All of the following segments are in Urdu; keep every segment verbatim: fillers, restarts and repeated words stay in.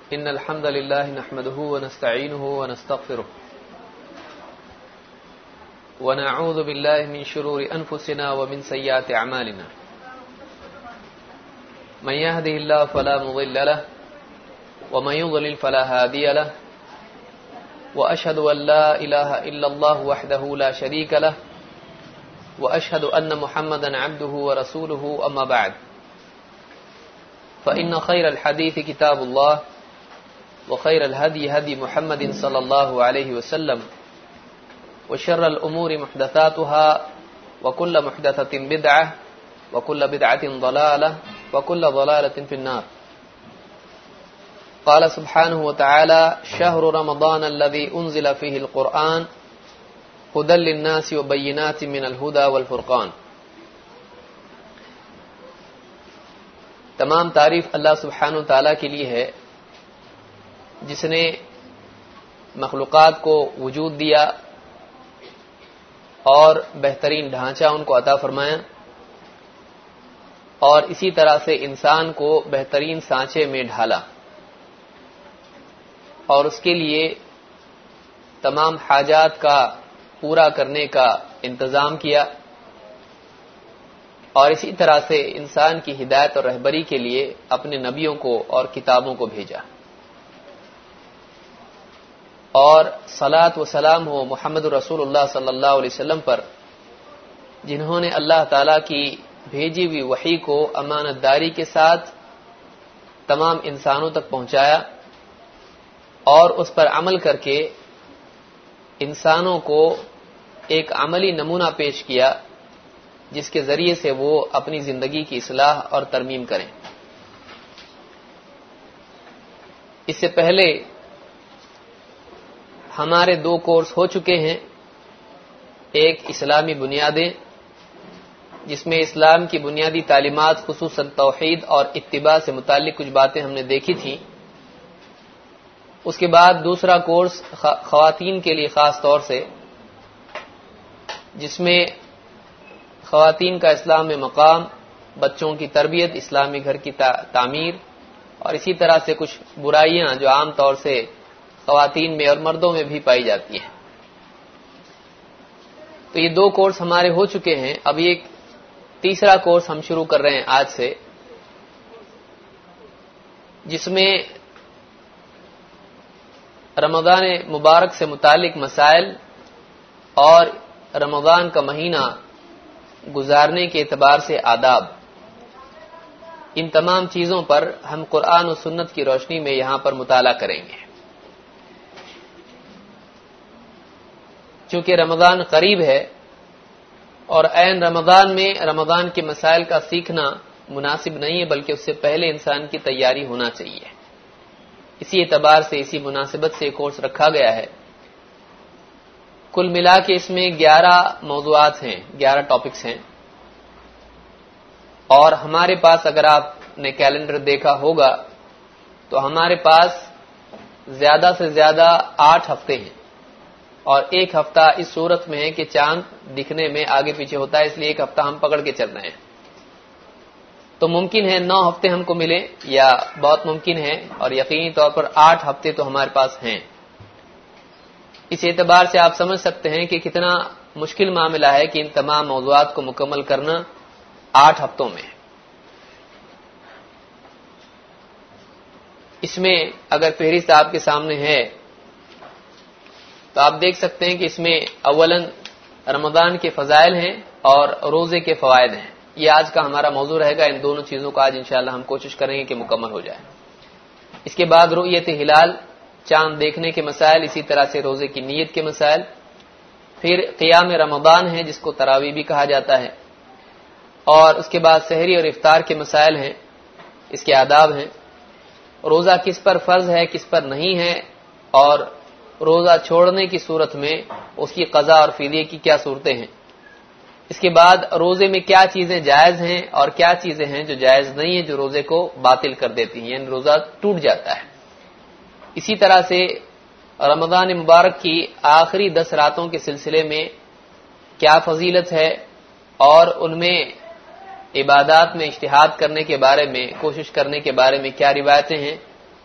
إن الحمد لله نحمده ونستعينه ونستغفره ونعوذ بالله من شرور أنفسنا ومن سيئات أعمالنا من يهده الله فلا مضل له ومن يضلل فلا هادي له وأشهد أن لا إله إلا الله وحده لا شريك له وأشهد أن محمدا عبده ورسوله أما بعد فإن خير الحديث كتاب الله وخير الهدي هدي محمد صلى الله عليه وسلم وشر الأمور محدثاتها وكل محدثة بدعة وكل بدعة ضلالة وكل ضلالة في النار. قال سبحانه وتعالى شهر رمضان الذي أنزل فيه القرآن هدى للناس وبينات من الهدى والفرقان. تمام تعریف اللہ سبحانہ و تعالیٰ کے لیے ہے جس نے مخلوقات کو وجود دیا اور بہترین ڈھانچہ ان کو عطا فرمایا اور اسی طرح سے انسان کو بہترین سانچے میں ڈھالا اور اس کے لیے تمام حاجات کا پورا کرنے کا انتظام کیا اور اسی طرح سے انسان کی ہدایت اور رہبری کے لیے اپنے نبیوں کو اور کتابوں کو بھیجا. اور صلاۃ و سلام ہو محمد رسول اللہ صلی اللہ علیہ وسلم پر جنہوں نے اللہ تعالی کی بھیجی ہوئی وحی کو امانت داری کے ساتھ تمام انسانوں تک پہنچایا اور اس پر عمل کر کے انسانوں کو ایک عملی نمونہ پیش کیا جس کے ذریعے سے وہ اپنی زندگی کی اصلاح اور ترمیم کریں. اس سے پہلے ہمارے دو کورس ہو چکے ہیں. ایک اسلامی بنیادیں جس میں اسلام کی بنیادی تعلیمات خصوصاً توحید اور اتباع سے متعلق کچھ باتیں ہم نے دیکھی تھیں. اس کے بعد دوسرا کورس خواتین کے لیے خاص طور سے جس میں خواتین کا اسلام میں مقام، بچوں کی تربیت، اسلامی گھر کی تعمیر اور اسی طرح سے کچھ برائیاں جو عام طور سے خواتین میں اور مردوں میں بھی پائی جاتی ہیں. تو یہ دو کورس ہمارے ہو چکے ہیں. اب ایک تیسرا کورس ہم شروع کر رہے ہیں آج سے جس میں رمضان مبارک سے متعلق مسائل اور رمضان کا مہینہ گزارنے کے اعتبار سے آداب، ان تمام چیزوں پر ہم قرآن و سنت کی روشنی میں یہاں پر مطالعہ کریں گے. چونکہ رمضان قریب ہے اور عین رمضان میں رمضان کے مسائل کا سیکھنا مناسب نہیں ہے بلکہ اس سے پہلے انسان کی تیاری ہونا چاہیے. اسی اعتبار سے اسی مناسبت سے کورس رکھا گیا ہے. کل ملا کے اس میں گیارہ موضوعات ہیں، گیارہ ٹاپکس ہیں اور ہمارے پاس اگر آپ نے کیلنڈر دیکھا ہوگا تو ہمارے پاس زیادہ سے زیادہ آٹھ ہفتے ہیں اور ایک ہفتہ اس صورت میں ہے کہ چاند دکھنے میں آگے پیچھے ہوتا ہے، اس لیے ایک ہفتہ ہم پکڑ کے چل رہے ہیں. تو ممکن ہے نو ہفتے ہم کو ملے یا بہت ممکن ہے اور یقینی طور پر آٹھ ہفتے تو ہمارے پاس ہیں. اس اعتبار سے آپ سمجھ سکتے ہیں کہ کتنا مشکل معاملہ ہے کہ ان تمام موضوعات کو مکمل کرنا آٹھ ہفتوں میں. اس میں اگر فہرست آپ کے سامنے ہے تو آپ دیکھ سکتے ہیں کہ اس میں اولاً رمضان کے فضائل ہیں اور روزے کے فوائد ہیں. یہ آج کا ہمارا موضوع رہے گا. ان دونوں چیزوں کو آج انشاءاللہ ہم کوشش کریں گے کہ مکمل ہو جائے. اس کے بعد رؤیت ہلال، چاند دیکھنے کے مسائل، اسی طرح سے روزے کی نیت کے مسائل. پھر قیام رمضان ہے جس کو تراویح بھی کہا جاتا ہے اور اس کے بعد سحری اور افطار کے مسائل ہیں، اس کے آداب ہیں. روزہ کس پر فرض ہے کس پر نہیں ہے اور روزہ چھوڑنے کی صورت میں اس کی قضا اور فدیے کی کیا صورتیں ہیں. اس کے بعد روزے میں کیا چیزیں جائز ہیں اور کیا چیزیں ہیں جو جائز نہیں ہیں جو روزے کو باطل کر دیتی ہیں یعنی روزہ ٹوٹ جاتا ہے. اسی طرح سے رمضان مبارک کی آخری دس راتوں کے سلسلے میں کیا فضیلت ہے اور ان میں عبادات میں اجتہاد کرنے کے بارے میں، کوشش کرنے کے بارے میں کیا روایتیں ہیں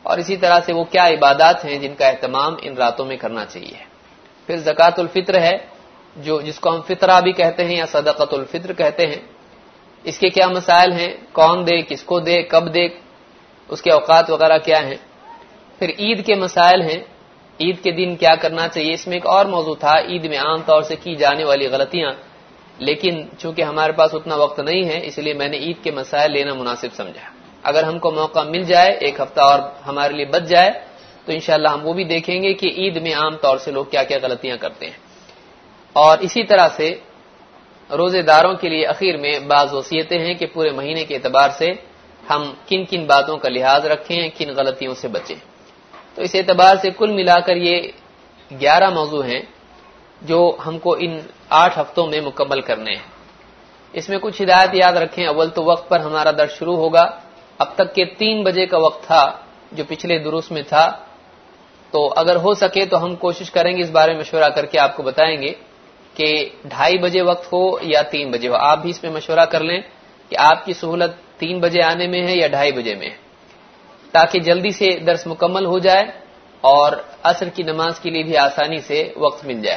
اور اسی طرح سے وہ کیا عبادات ہیں جن کا اہتمام ان راتوں میں کرنا چاہیے. پھر زکوٰۃ الفطر ہے جو جس کو ہم فطرہ بھی کہتے ہیں یا صدقۃ الفطر کہتے ہیں. اس کے کیا مسائل ہیں، کون دے، کس کو دے، کب دے، اس کے اوقات وغیرہ کیا ہیں. پھر عید کے مسائل ہیں، عید کے دن کیا کرنا چاہیے. اس میں ایک اور موضوع تھا، عید میں عام طور سے کی جانے والی غلطیاں، لیکن چونکہ ہمارے پاس اتنا وقت نہیں ہے اس لیے میں نے عید کے مسائل لینا مناسب سمجھا. اگر ہم کو موقع مل جائے، ایک ہفتہ اور ہمارے لیے بچ جائے، تو انشاءاللہ ہم وہ بھی دیکھیں گے کہ عید میں عام طور سے لوگ کیا کیا غلطیاں کرتے ہیں. اور اسی طرح سے روزے داروں کے لیے اخیر میں بعض وصیتیں ہیں کہ پورے مہینے کے اعتبار سے ہم کن کن باتوں کا لحاظ رکھیں، کن غلطیوں سے بچیں. تو اس اعتبار سے کل ملا کر یہ گیارہ موضوع ہیں جو ہم کو ان آٹھ ہفتوں میں مکمل کرنے ہیں. اس میں کچھ ہدایت یاد رکھیں. اول تو وقت پر ہمارا درس شروع ہوگا. اب تک کے تین بجے کا وقت تھا جو پچھلے دروس میں تھا، تو اگر ہو سکے تو ہم کوشش کریں گے اس بارے میں مشورہ کر کے آپ کو بتائیں گے کہ ڈھائی بجے وقت ہو یا تین بجے ہو. آپ بھی اس میں مشورہ کر لیں کہ آپ کی سہولت تین بجے آنے میں ہے یا ڈھائی بجے میں ہے، تاکہ جلدی سے درس مکمل ہو جائے اور عصر کی نماز کے لیے بھی آسانی سے وقت مل جائے.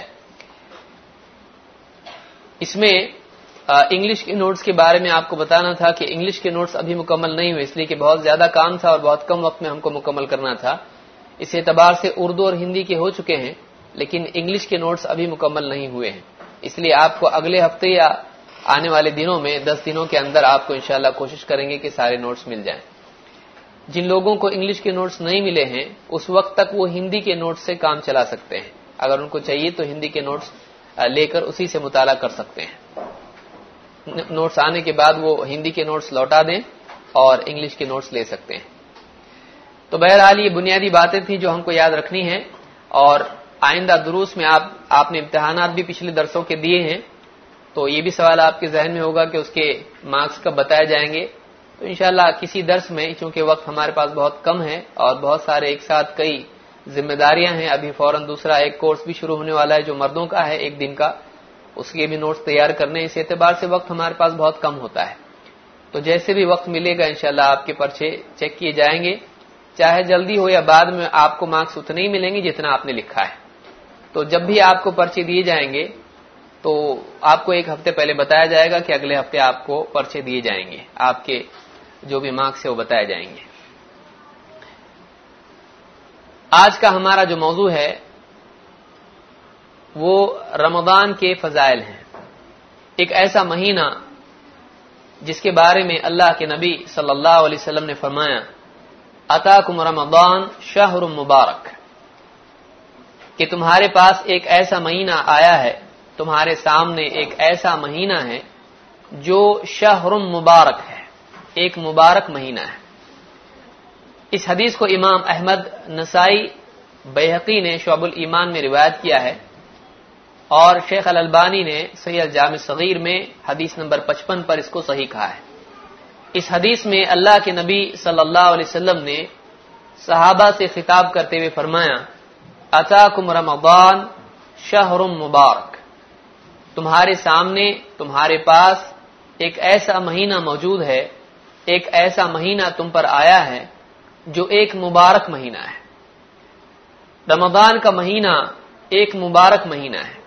اس میں انگلش کے نوٹس کے بارے میں آپ کو بتانا تھا کہ انگلش کے نوٹس ابھی مکمل نہیں ہوئے، اس لیے کہ بہت زیادہ کام تھا اور بہت کم وقت میں ہم کو مکمل کرنا تھا. اس اعتبار سے اردو اور ہندی کے ہو چکے ہیں لیکن انگلش کے نوٹس ابھی مکمل نہیں ہوئے ہیں. اس لیے آپ کو اگلے ہفتے یا آنے والے دنوں میں دس دنوں کے اندر آپ کو انشاءاللہ کوشش کریں گے کہ سارے نوٹس مل جائیں. جن لوگوں کو انگلش کے نوٹس نہیں ملے ہیں اس وقت تک وہ ہندی کے نوٹس سے کام چلا سکتے ہیں. اگر ان کو چاہیے تو ہندی کے نوٹس لے کر اسی سے مطالعہ کر سکتے ہیں. نوٹس آنے کے بعد وہ ہندی کے نوٹس لوٹا دیں اور انگلش کے نوٹس لے سکتے ہیں. تو بہرحال یہ بنیادی باتیں تھیں جو ہم کو یاد رکھنی ہیں. اور آئندہ دروس میں آپ آپ نے امتحانات بھی پچھلے درسوں کے دیے ہیں، تو یہ بھی سوال آپ کے ذہن میں ہوگا کہ اس کے مارکس کب بتائے جائیں گے. تو انشاءاللہ کسی درس میں، چونکہ وقت ہمارے پاس بہت کم ہے اور بہت سارے ایک ساتھ کئی ذمہ داریاں ہیں، ابھی فوراً دوسرا ایک کورس بھی شروع ہونے والا ہے جو مردوں کا ہے ایک دن کا، اس کے بھی نوٹس تیار کرنے. اس اعتبار سے وقت ہمارے پاس بہت کم ہوتا ہے. تو جیسے بھی وقت ملے گا انشاءاللہ آپ کے پرچے چیک کیے جائیں گے، چاہے جلدی ہو یا بعد میں آپ کو مارکس اتنے ہی ملیں گے جتنا آپ نے لکھا ہے. تو جب بھی آپ کو پرچے دیے جائیں گے تو آپ کو ایک ہفتے پہلے بتایا جائے گا کہ اگلے ہفتے آپ کو پرچے دیے جائیں گے، آپ کے جو بھی مارکس ہے وہ بتائے جائیں گے. آج کا ہمارا جو موضوع ہے وہ رمضان کے فضائل ہیں. ایک ایسا مہینہ جس کے بارے میں اللہ کے نبی صلی اللہ علیہ وسلم نے فرمایا اتاکم رمضان شہر مبارک، کہ تمہارے پاس ایک ایسا مہینہ آیا ہے، تمہارے سامنے ایک ایسا مہینہ ہے جو شہر مبارک ہے، ایک مبارک مہینہ ہے. اس حدیث کو امام احمد، نسائی، بیہقی نے شعب الایمان میں روایت کیا ہے اور شیخ الالبانی نے صحیح الجامع صغیر میں حدیث نمبر پچپن پر اس کو صحیح کہا ہے. اس حدیث میں اللہ کے نبی صلی اللہ علیہ وسلم نے صحابہ سے خطاب کرتے ہوئے فرمایا اتاکم رمضان شہر مبارک، تمہارے سامنے، تمہارے پاس ایک ایسا مہینہ موجود ہے، ایک ایسا مہینہ تم پر آیا ہے جو ایک مبارک مہینہ ہے. رمضان کا مہینہ ایک مبارک مہینہ ہے.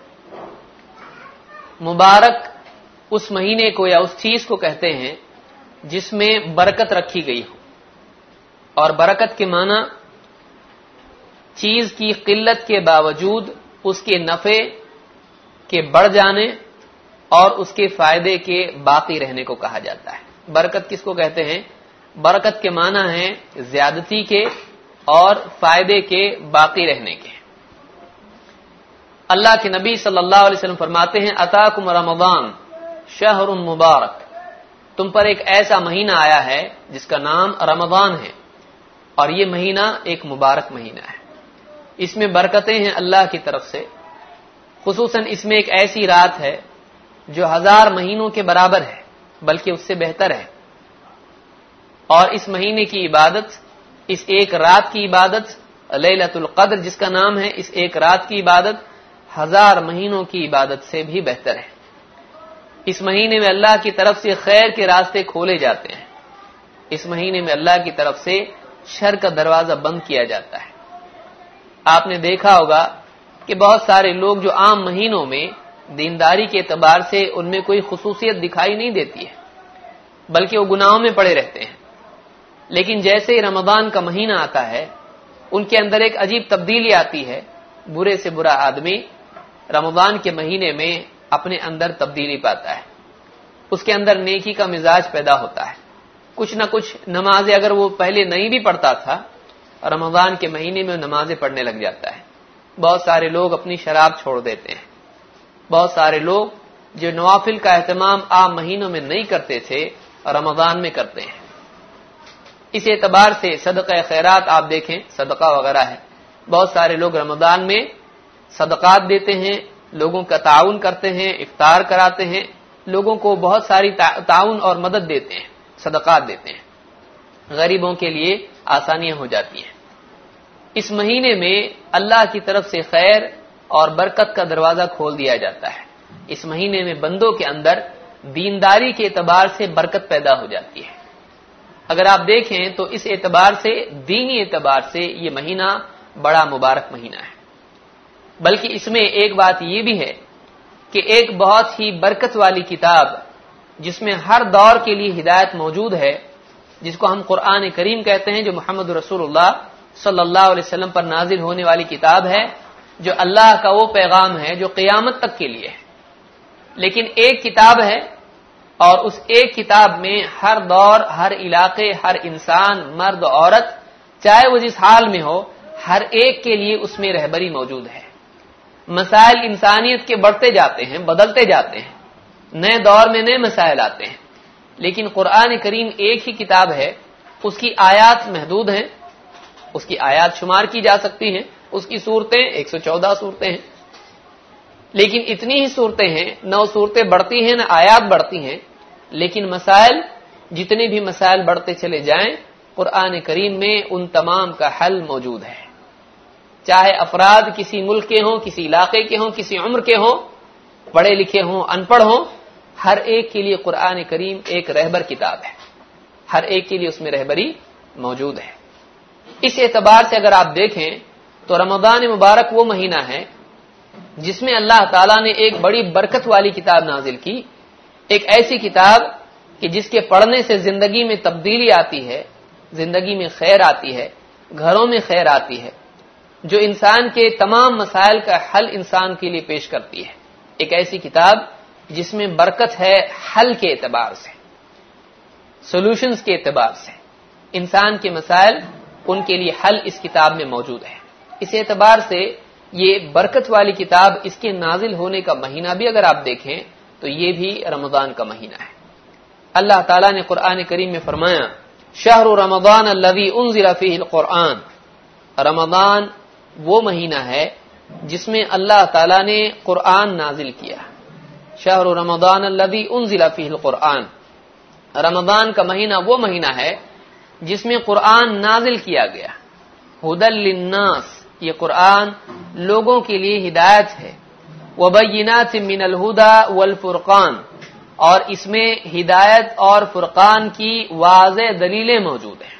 مبارک اس مہینے کو یا اس چیز کو کہتے ہیں جس میں برکت رکھی گئی ہو، اور برکت کے معنی چیز کی قلت کے باوجود اس کے نفع کے بڑھ جانے اور اس کے فائدے کے باقی رہنے کو کہا جاتا ہے. برکت کس کو کہتے ہیں؟ برکت کے معنی ہے زیادتی کے اور فائدے کے باقی رہنے کے. اللہ کے نبی صلی اللہ علیہ وسلم فرماتے ہیں اتاکم رمضان شہر مبارک، تم پر ایک ایسا مہینہ آیا ہے جس کا نام رمضان ہے، اور یہ مہینہ ایک مبارک مہینہ ہے. اس میں برکتیں ہیں اللہ کی طرف سے، خصوصاً اس میں ایک ایسی رات ہے جو ہزار مہینوں کے برابر ہے بلکہ اس سے بہتر ہے. اور اس مہینے کی عبادت، اس ایک رات کی عبادت لیلۃ القدر جس کا نام ہے، اس ایک رات کی عبادت ہزار مہینوں کی عبادت سے بھی بہتر ہے. اس مہینے میں اللہ کی طرف سے خیر کے راستے کھولے جاتے ہیں. اس مہینے میں اللہ کی طرف سے شر کا دروازہ بند کیا جاتا ہے۔ آپ نے دیکھا ہوگا کہ بہت سارے لوگ جو عام مہینوں میں دینداری کے اعتبار سے ان میں کوئی خصوصیت دکھائی نہیں دیتی ہے، بلکہ وہ گناہوں میں پڑے رہتے ہیں، لیکن جیسے ہی رمضان کا مہینہ آتا ہے ان کے اندر ایک عجیب تبدیلی آتی ہے۔ برے سے برا آدمی رمضان کے مہینے میں اپنے اندر تبدیلی پاتا ہے، اس کے اندر نیکی کا مزاج پیدا ہوتا ہے، کچھ نہ کچھ نمازیں اگر وہ پہلے نہیں بھی پڑھتا تھا رمضان کے مہینے میں نمازیں پڑھنے لگ جاتا ہے۔ بہت سارے لوگ اپنی شراب چھوڑ دیتے ہیں، بہت سارے لوگ جو نوافل کا اہتمام عام مہینوں میں نہیں کرتے تھے رمضان میں کرتے ہیں۔ اس اعتبار سے صدقہ خیرات آپ دیکھیں، صدقہ وغیرہ ہے، بہت سارے لوگ رمضان میں صدقات دیتے ہیں، لوگوں کا تعاون کرتے ہیں، افطار کراتے ہیں، لوگوں کو بہت ساری تعاون اور مدد دیتے ہیں، صدقات دیتے ہیں، غریبوں کے لیے آسانیاں ہو جاتی ہیں۔ اس مہینے میں اللہ کی طرف سے خیر اور برکت کا دروازہ کھول دیا جاتا ہے۔ اس مہینے میں بندوں کے اندر دینداری کے اعتبار سے برکت پیدا ہو جاتی ہے۔ اگر آپ دیکھیں تو اس اعتبار سے، دینی اعتبار سے یہ مہینہ بڑا مبارک مہینہ ہے۔ بلکہ اس میں ایک بات یہ بھی ہے کہ ایک بہت ہی برکت والی کتاب جس میں ہر دور کے لیے ہدایت موجود ہے، جس کو ہم قرآن کریم کہتے ہیں، جو محمد رسول اللہ صلی اللہ علیہ وسلم پر نازل ہونے والی کتاب ہے، جو اللہ کا وہ پیغام ہے جو قیامت تک کے لیے ہے۔ لیکن ایک کتاب ہے اور اس ایک کتاب میں ہر دور، ہر علاقے، ہر انسان، مرد عورت، چاہے وہ جس حال میں ہو، ہر ایک کے لیے اس میں رہبری موجود ہے۔ مسائل انسانیت کے بڑھتے جاتے ہیں، بدلتے جاتے ہیں، نئے دور میں نئے مسائل آتے ہیں، لیکن قرآن کریم ایک ہی کتاب ہے، اس کی آیات محدود ہیں، اس کی آیات شمار کی جا سکتی ہیں، اس کی صورتیں ایک سو چودہ صورتیں ہیں، لیکن اتنی ہی صورتیں ہیں، نہ صورتیں بڑھتی ہیں نہ آیات بڑھتی ہیں، لیکن مسائل، جتنے بھی مسائل بڑھتے چلے جائیں، قرآن کریم میں ان تمام کا حل موجود ہے۔ چاہے افراد کسی ملک کے ہوں، کسی علاقے کے ہوں، کسی عمر کے ہوں، پڑھے لکھے ہوں، ان پڑھ ہوں، ہر ایک کے لیے قرآن کریم ایک رہبر کتاب ہے، ہر ایک کے لیے اس میں رہبری موجود ہے۔ اس اعتبار سے اگر آپ دیکھیں تو رمضان مبارک وہ مہینہ ہے جس میں اللہ تعالیٰ نے ایک بڑی برکت والی کتاب نازل کی، ایک ایسی کتاب کہ جس کے پڑھنے سے زندگی میں تبدیلی آتی ہے، زندگی میں خیر آتی ہے، گھروں میں خیر آتی ہے، جو انسان کے تمام مسائل کا حل انسان کے لیے پیش کرتی ہے۔ ایک ایسی کتاب جس میں برکت ہے حل کے اعتبار سے، سولوشنز کے اعتبار سے، انسان کے مسائل، ان کے لیے حل اس کتاب میں موجود ہے۔ اس اعتبار سے یہ برکت والی کتاب، اس کے نازل ہونے کا مہینہ بھی اگر آپ دیکھیں تو یہ بھی رمضان کا مہینہ ہے۔ اللہ تعالیٰ نے قرآن کریم میں فرمایا، شہر رمضان الذی انزل فیہ القرآن، رمضان وہ مہینہ ہے جس میں اللہ تعالیٰ نے قرآن نازل کیا۔ شہر رمضان الذی انزل فیہ القرآن، رمضان کا مہینہ وہ مہینہ ہے جس میں قرآن نازل کیا گیا۔ ہدی للناس، یہ قرآن لوگوں کے لیے ہدایت ہے، وبینات من الہدی والفرقان، اور اس میں ہدایت اور فرقان کی واضح دلیلیں موجود ہیں۔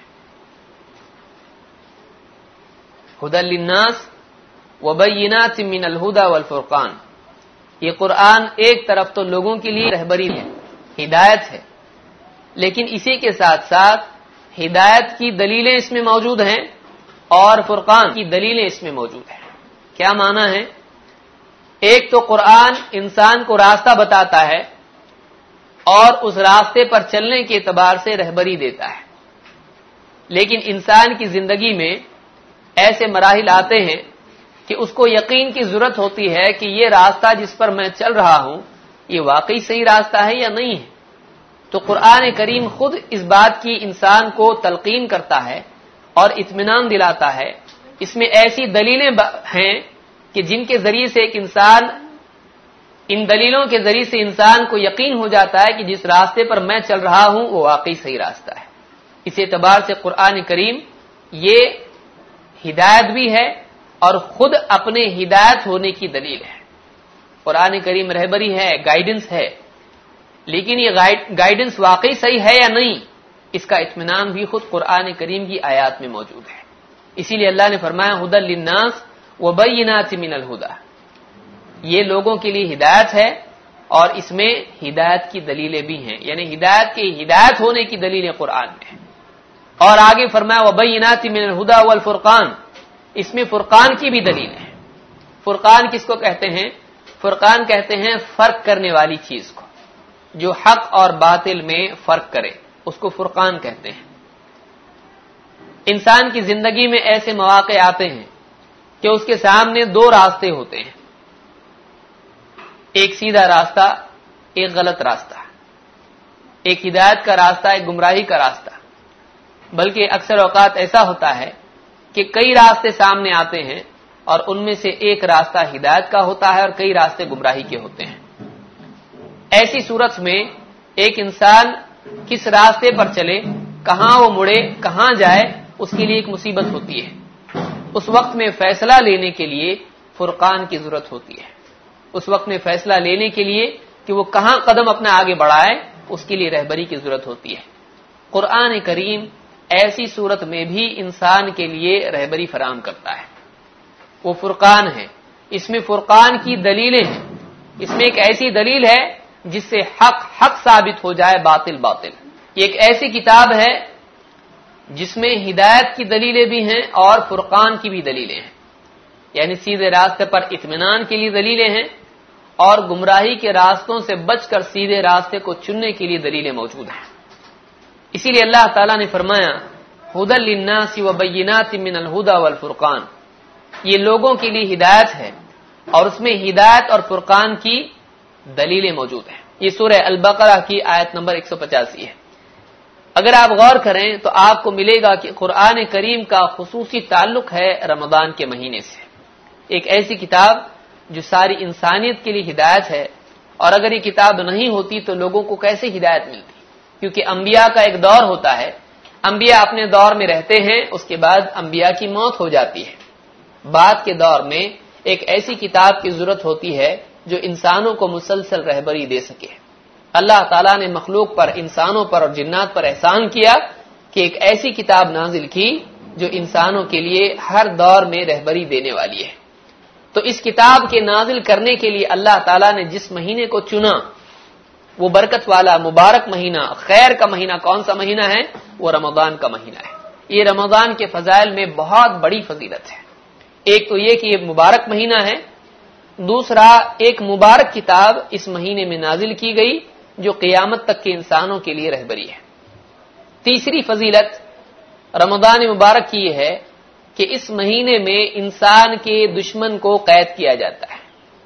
ہدی للناس وبینات من الہدی والفرقان، یہ قرآن ایک طرف تو لوگوں کے لیے رہبری ہے، ہدایت ہے، لیکن اسی کے ساتھ ساتھ ہدایت کی دلیلیں اس میں موجود ہیں اور فرقان کی دلیلیں اس میں موجود ہیں۔ کیا معنی ہے؟ ایک تو قرآن انسان کو راستہ بتاتا ہے اور اس راستے پر چلنے کے اعتبار سے رہبری دیتا ہے، لیکن انسان کی زندگی میں ایسے مراحل آتے ہیں کہ اس کو یقین کی ضرورت ہوتی ہے کہ یہ راستہ جس پر میں چل رہا ہوں یہ واقعی صحیح راستہ ہے یا نہیں ہے۔ تو قرآن کریم خود اس بات کی انسان کو تلقین کرتا ہے اور اطمینان دلاتا ہے۔ اس میں ایسی دلیلیں ہیں کہ جن کے ذریعے سے ایک انسان، ان دلیلوں کے ذریعے سے انسان کو یقین ہو جاتا ہے کہ جس راستے پر میں چل رہا ہوں وہ واقعی صحیح راستہ ہے۔ اس اعتبار سے قرآن کریم یہ ہدایت بھی ہے اور خود اپنے ہدایت ہونے کی دلیل ہے۔ قرآن کریم رہبری ہے، گائیڈنس ہے، لیکن یہ گائیڈنس واقعی صحیح ہے یا نہیں، اس کا اطمینان بھی خود قرآن کریم کی آیات میں موجود ہے. اسی لیے اللہ نے فرمایا ہدی للناس وبینات من الہدی، یہ لوگوں کے لیے ہدایت ہے اور اس میں ہدایت کی دلیلیں بھی ہیں، یعنی ہدایت کے ہدایت ہونے کی دلیلیں قرآن میں ہیں. اور آگے فرمایا وبینات من الہدی والفرقان، اس میں فرقان کی بھی دلیل ہے. فرقان کس کو کہتے ہیں؟ فرقان کہتے ہیں فرق کرنے والی چیز کو، جو حق اور باطل میں فرق کرے اس کو فرقان کہتے ہیں. انسان کی زندگی میں ایسے مواقع آتے ہیں کہ اس کے سامنے دو راستے ہوتے ہیں، ایک سیدھا راستہ، ایک غلط راستہ، ایک ہدایت کا راستہ، ایک گمراہی کا راستہ. بلکہ اکثر اوقات ایسا ہوتا ہے کہ کئی راستے سامنے آتے ہیں اور ان میں سے ایک راستہ ہدایت کا ہوتا ہے اور کئی راستے گمراہی کے ہوتے ہیں. ایسی صورت میں ایک انسان کس راستے پر چلے، کہاں وہ مڑے، کہاں جائے، اس کے لیے ایک مصیبت ہوتی ہے. اس وقت میں فیصلہ لینے کے لیے فرقان کی ضرورت ہوتی ہے. اس وقت میں فیصلہ لینے کے لیے کہ وہ کہاں قدم اپنا آگے بڑھائے، اس کے لیے رہبری کی ضرورت ہوتی ہے. قرآن کریم ایسی صورت میں بھی انسان کے لیے رہبری فراہم کرتا ہے. وہ فرقان ہے، اس میں فرقان کی دلیلیں ہیں. اس میں ایک ایسی دلیل ہے جس سے حق حق ثابت ہو جائے، باطل باطل. یہ ایک ایسی کتاب ہے جس میں ہدایت کی دلیلیں بھی ہیں اور فرقان کی بھی دلیلیں ہیں، یعنی سیدھے راستے پر اطمینان کے لیے دلیلیں ہیں اور گمراہی کے راستوں سے بچ کر سیدھے راستے کو چننے کے لیے دلیلیں موجود ہیں. اسی لیے اللہ تعالیٰ نے فرمایا ہدی للناس وبینات من الہدی والفرقان، یہ لوگوں کے لیے ہدایت ہے اور اس میں ہدایت اور فرقان کی دلیلیں موجود ہیں. یہ سورہ البقرہ کی آیت نمبر ایک سو پچاسی ہے. اگر آپ غور کریں تو آپ کو ملے گا کہ قرآن کریم کا خصوصی تعلق ہے رمضان کے مہینے سے. ایک ایسی کتاب جو ساری انسانیت کے لیے ہدایت ہے، اور اگر یہ کتاب نہیں ہوتی تو لوگوں کو کیسے ہدایت ملتی؟ کیونکہ انبیاء کا ایک دور ہوتا ہے، انبیاء اپنے دور میں رہتے ہیں، اس کے بعد انبیاء کی موت ہو جاتی ہے. بعد کے دور میں ایک ایسی کتاب کی ضرورت ہوتی ہے جو انسانوں کو مسلسل رہبری دے سکے. اللہ تعالیٰ نے مخلوق پر، انسانوں پر اور جنات پر احسان کیا کہ ایک ایسی کتاب نازل کی جو انسانوں کے لیے ہر دور میں رہبری دینے والی ہے. تو اس کتاب کے نازل کرنے کے لیے اللہ تعالیٰ نے جس مہینے کو چنا، وہ برکت والا مبارک مہینہ، خیر کا مہینہ کون سا مہینہ ہے؟ وہ رمضان کا مہینہ ہے. یہ رمضان کے فضائل میں بہت بڑی فضیلت ہے. ایک تو یہ کہ یہ مبارک مہینہ ہے، دوسرا ایک مبارک کتاب اس مہینے میں نازل کی گئی جو قیامت تک کے انسانوں کے لیے رہبری ہے. تیسری فضیلت رمضان مبارک کی یہ ہے کہ اس مہینے میں انسان کے دشمن کو قید کیا جاتا ہے.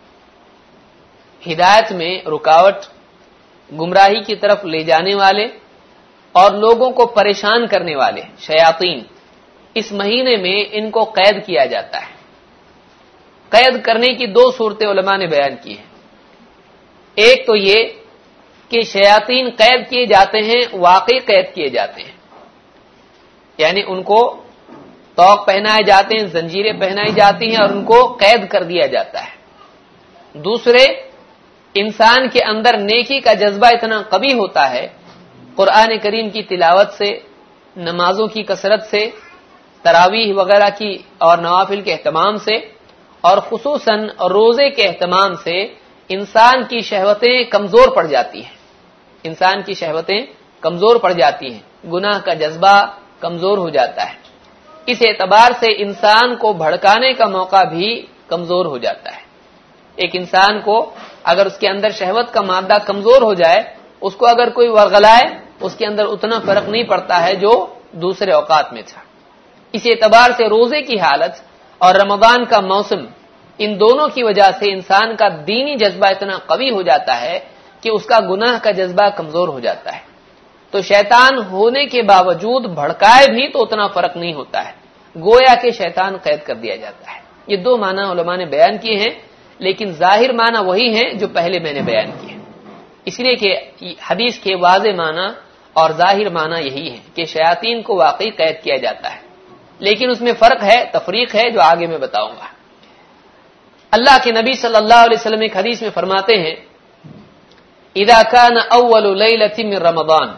ہدایت میں رکاوٹ، گمراہی کی طرف لے جانے والے اور لوگوں کو پریشان کرنے والے شیاطین، اس مہینے میں ان کو قید کیا جاتا ہے. قید کرنے کی دو صورتیں علماء نے بیان کی ہیں. ایک تو یہ کہ شیاطین قید کیے جاتے ہیں، واقعی قید کیے جاتے ہیں، یعنی ان کو طوق پہنائے جاتے ہیں، زنجیریں پہنائی جاتی ہیں اور ان کو قید کر دیا جاتا ہے. دوسرے، انسان کے اندر نیکی کا جذبہ اتنا قوی ہوتا ہے قرآن کریم کی تلاوت سے، نمازوں کی کثرت سے، تراویح وغیرہ کی اور نوافل کے اہتمام سے، اور خصوصاً روزے کے اہتمام سے انسان کی شہوتیں کمزور پڑ جاتی ہیں. انسان کی شہوتیں کمزور پڑ جاتی ہیں، گناہ کا جذبہ کمزور ہو جاتا ہے. اس اعتبار سے انسان کو بھڑکانے کا موقع بھی کمزور ہو جاتا ہے. ایک انسان کو اگر اس کے اندر شہوت کا مادہ کمزور ہو جائے، اس کو اگر کوئی ورغلائے، اس کے اندر اتنا فرق نہیں پڑتا ہے جو دوسرے اوقات میں تھا. اس اعتبار سے روزے کی حالت اور رمضان کا موسم، ان دونوں کی وجہ سے انسان کا دینی جذبہ اتنا قوی ہو جاتا ہے کہ اس کا گناہ کا جذبہ کمزور ہو جاتا ہے. تو شیطان ہونے کے باوجود بھڑکائے بھی تو اتنا فرق نہیں ہوتا ہے، گویا کہ شیطان قید کر دیا جاتا ہے. یہ دو معنی علماء نے بیان کیے ہیں، لیکن ظاہر معنی وہی ہیں جو پہلے میں نے بیان کیے، اس لیے کہ حدیث کے واضح معنی اور ظاہر معنی یہی ہے کہ شیاطین کو واقعی قید کیا جاتا ہے. لیکن اس میں فرق ہے، تفریق ہے، جو آگے میں بتاؤں گا. اللہ کے نبی صلی اللہ علیہ وسلم ایک حدیث میں فرماتے ہیں اذا كان اول ليلة من رمضان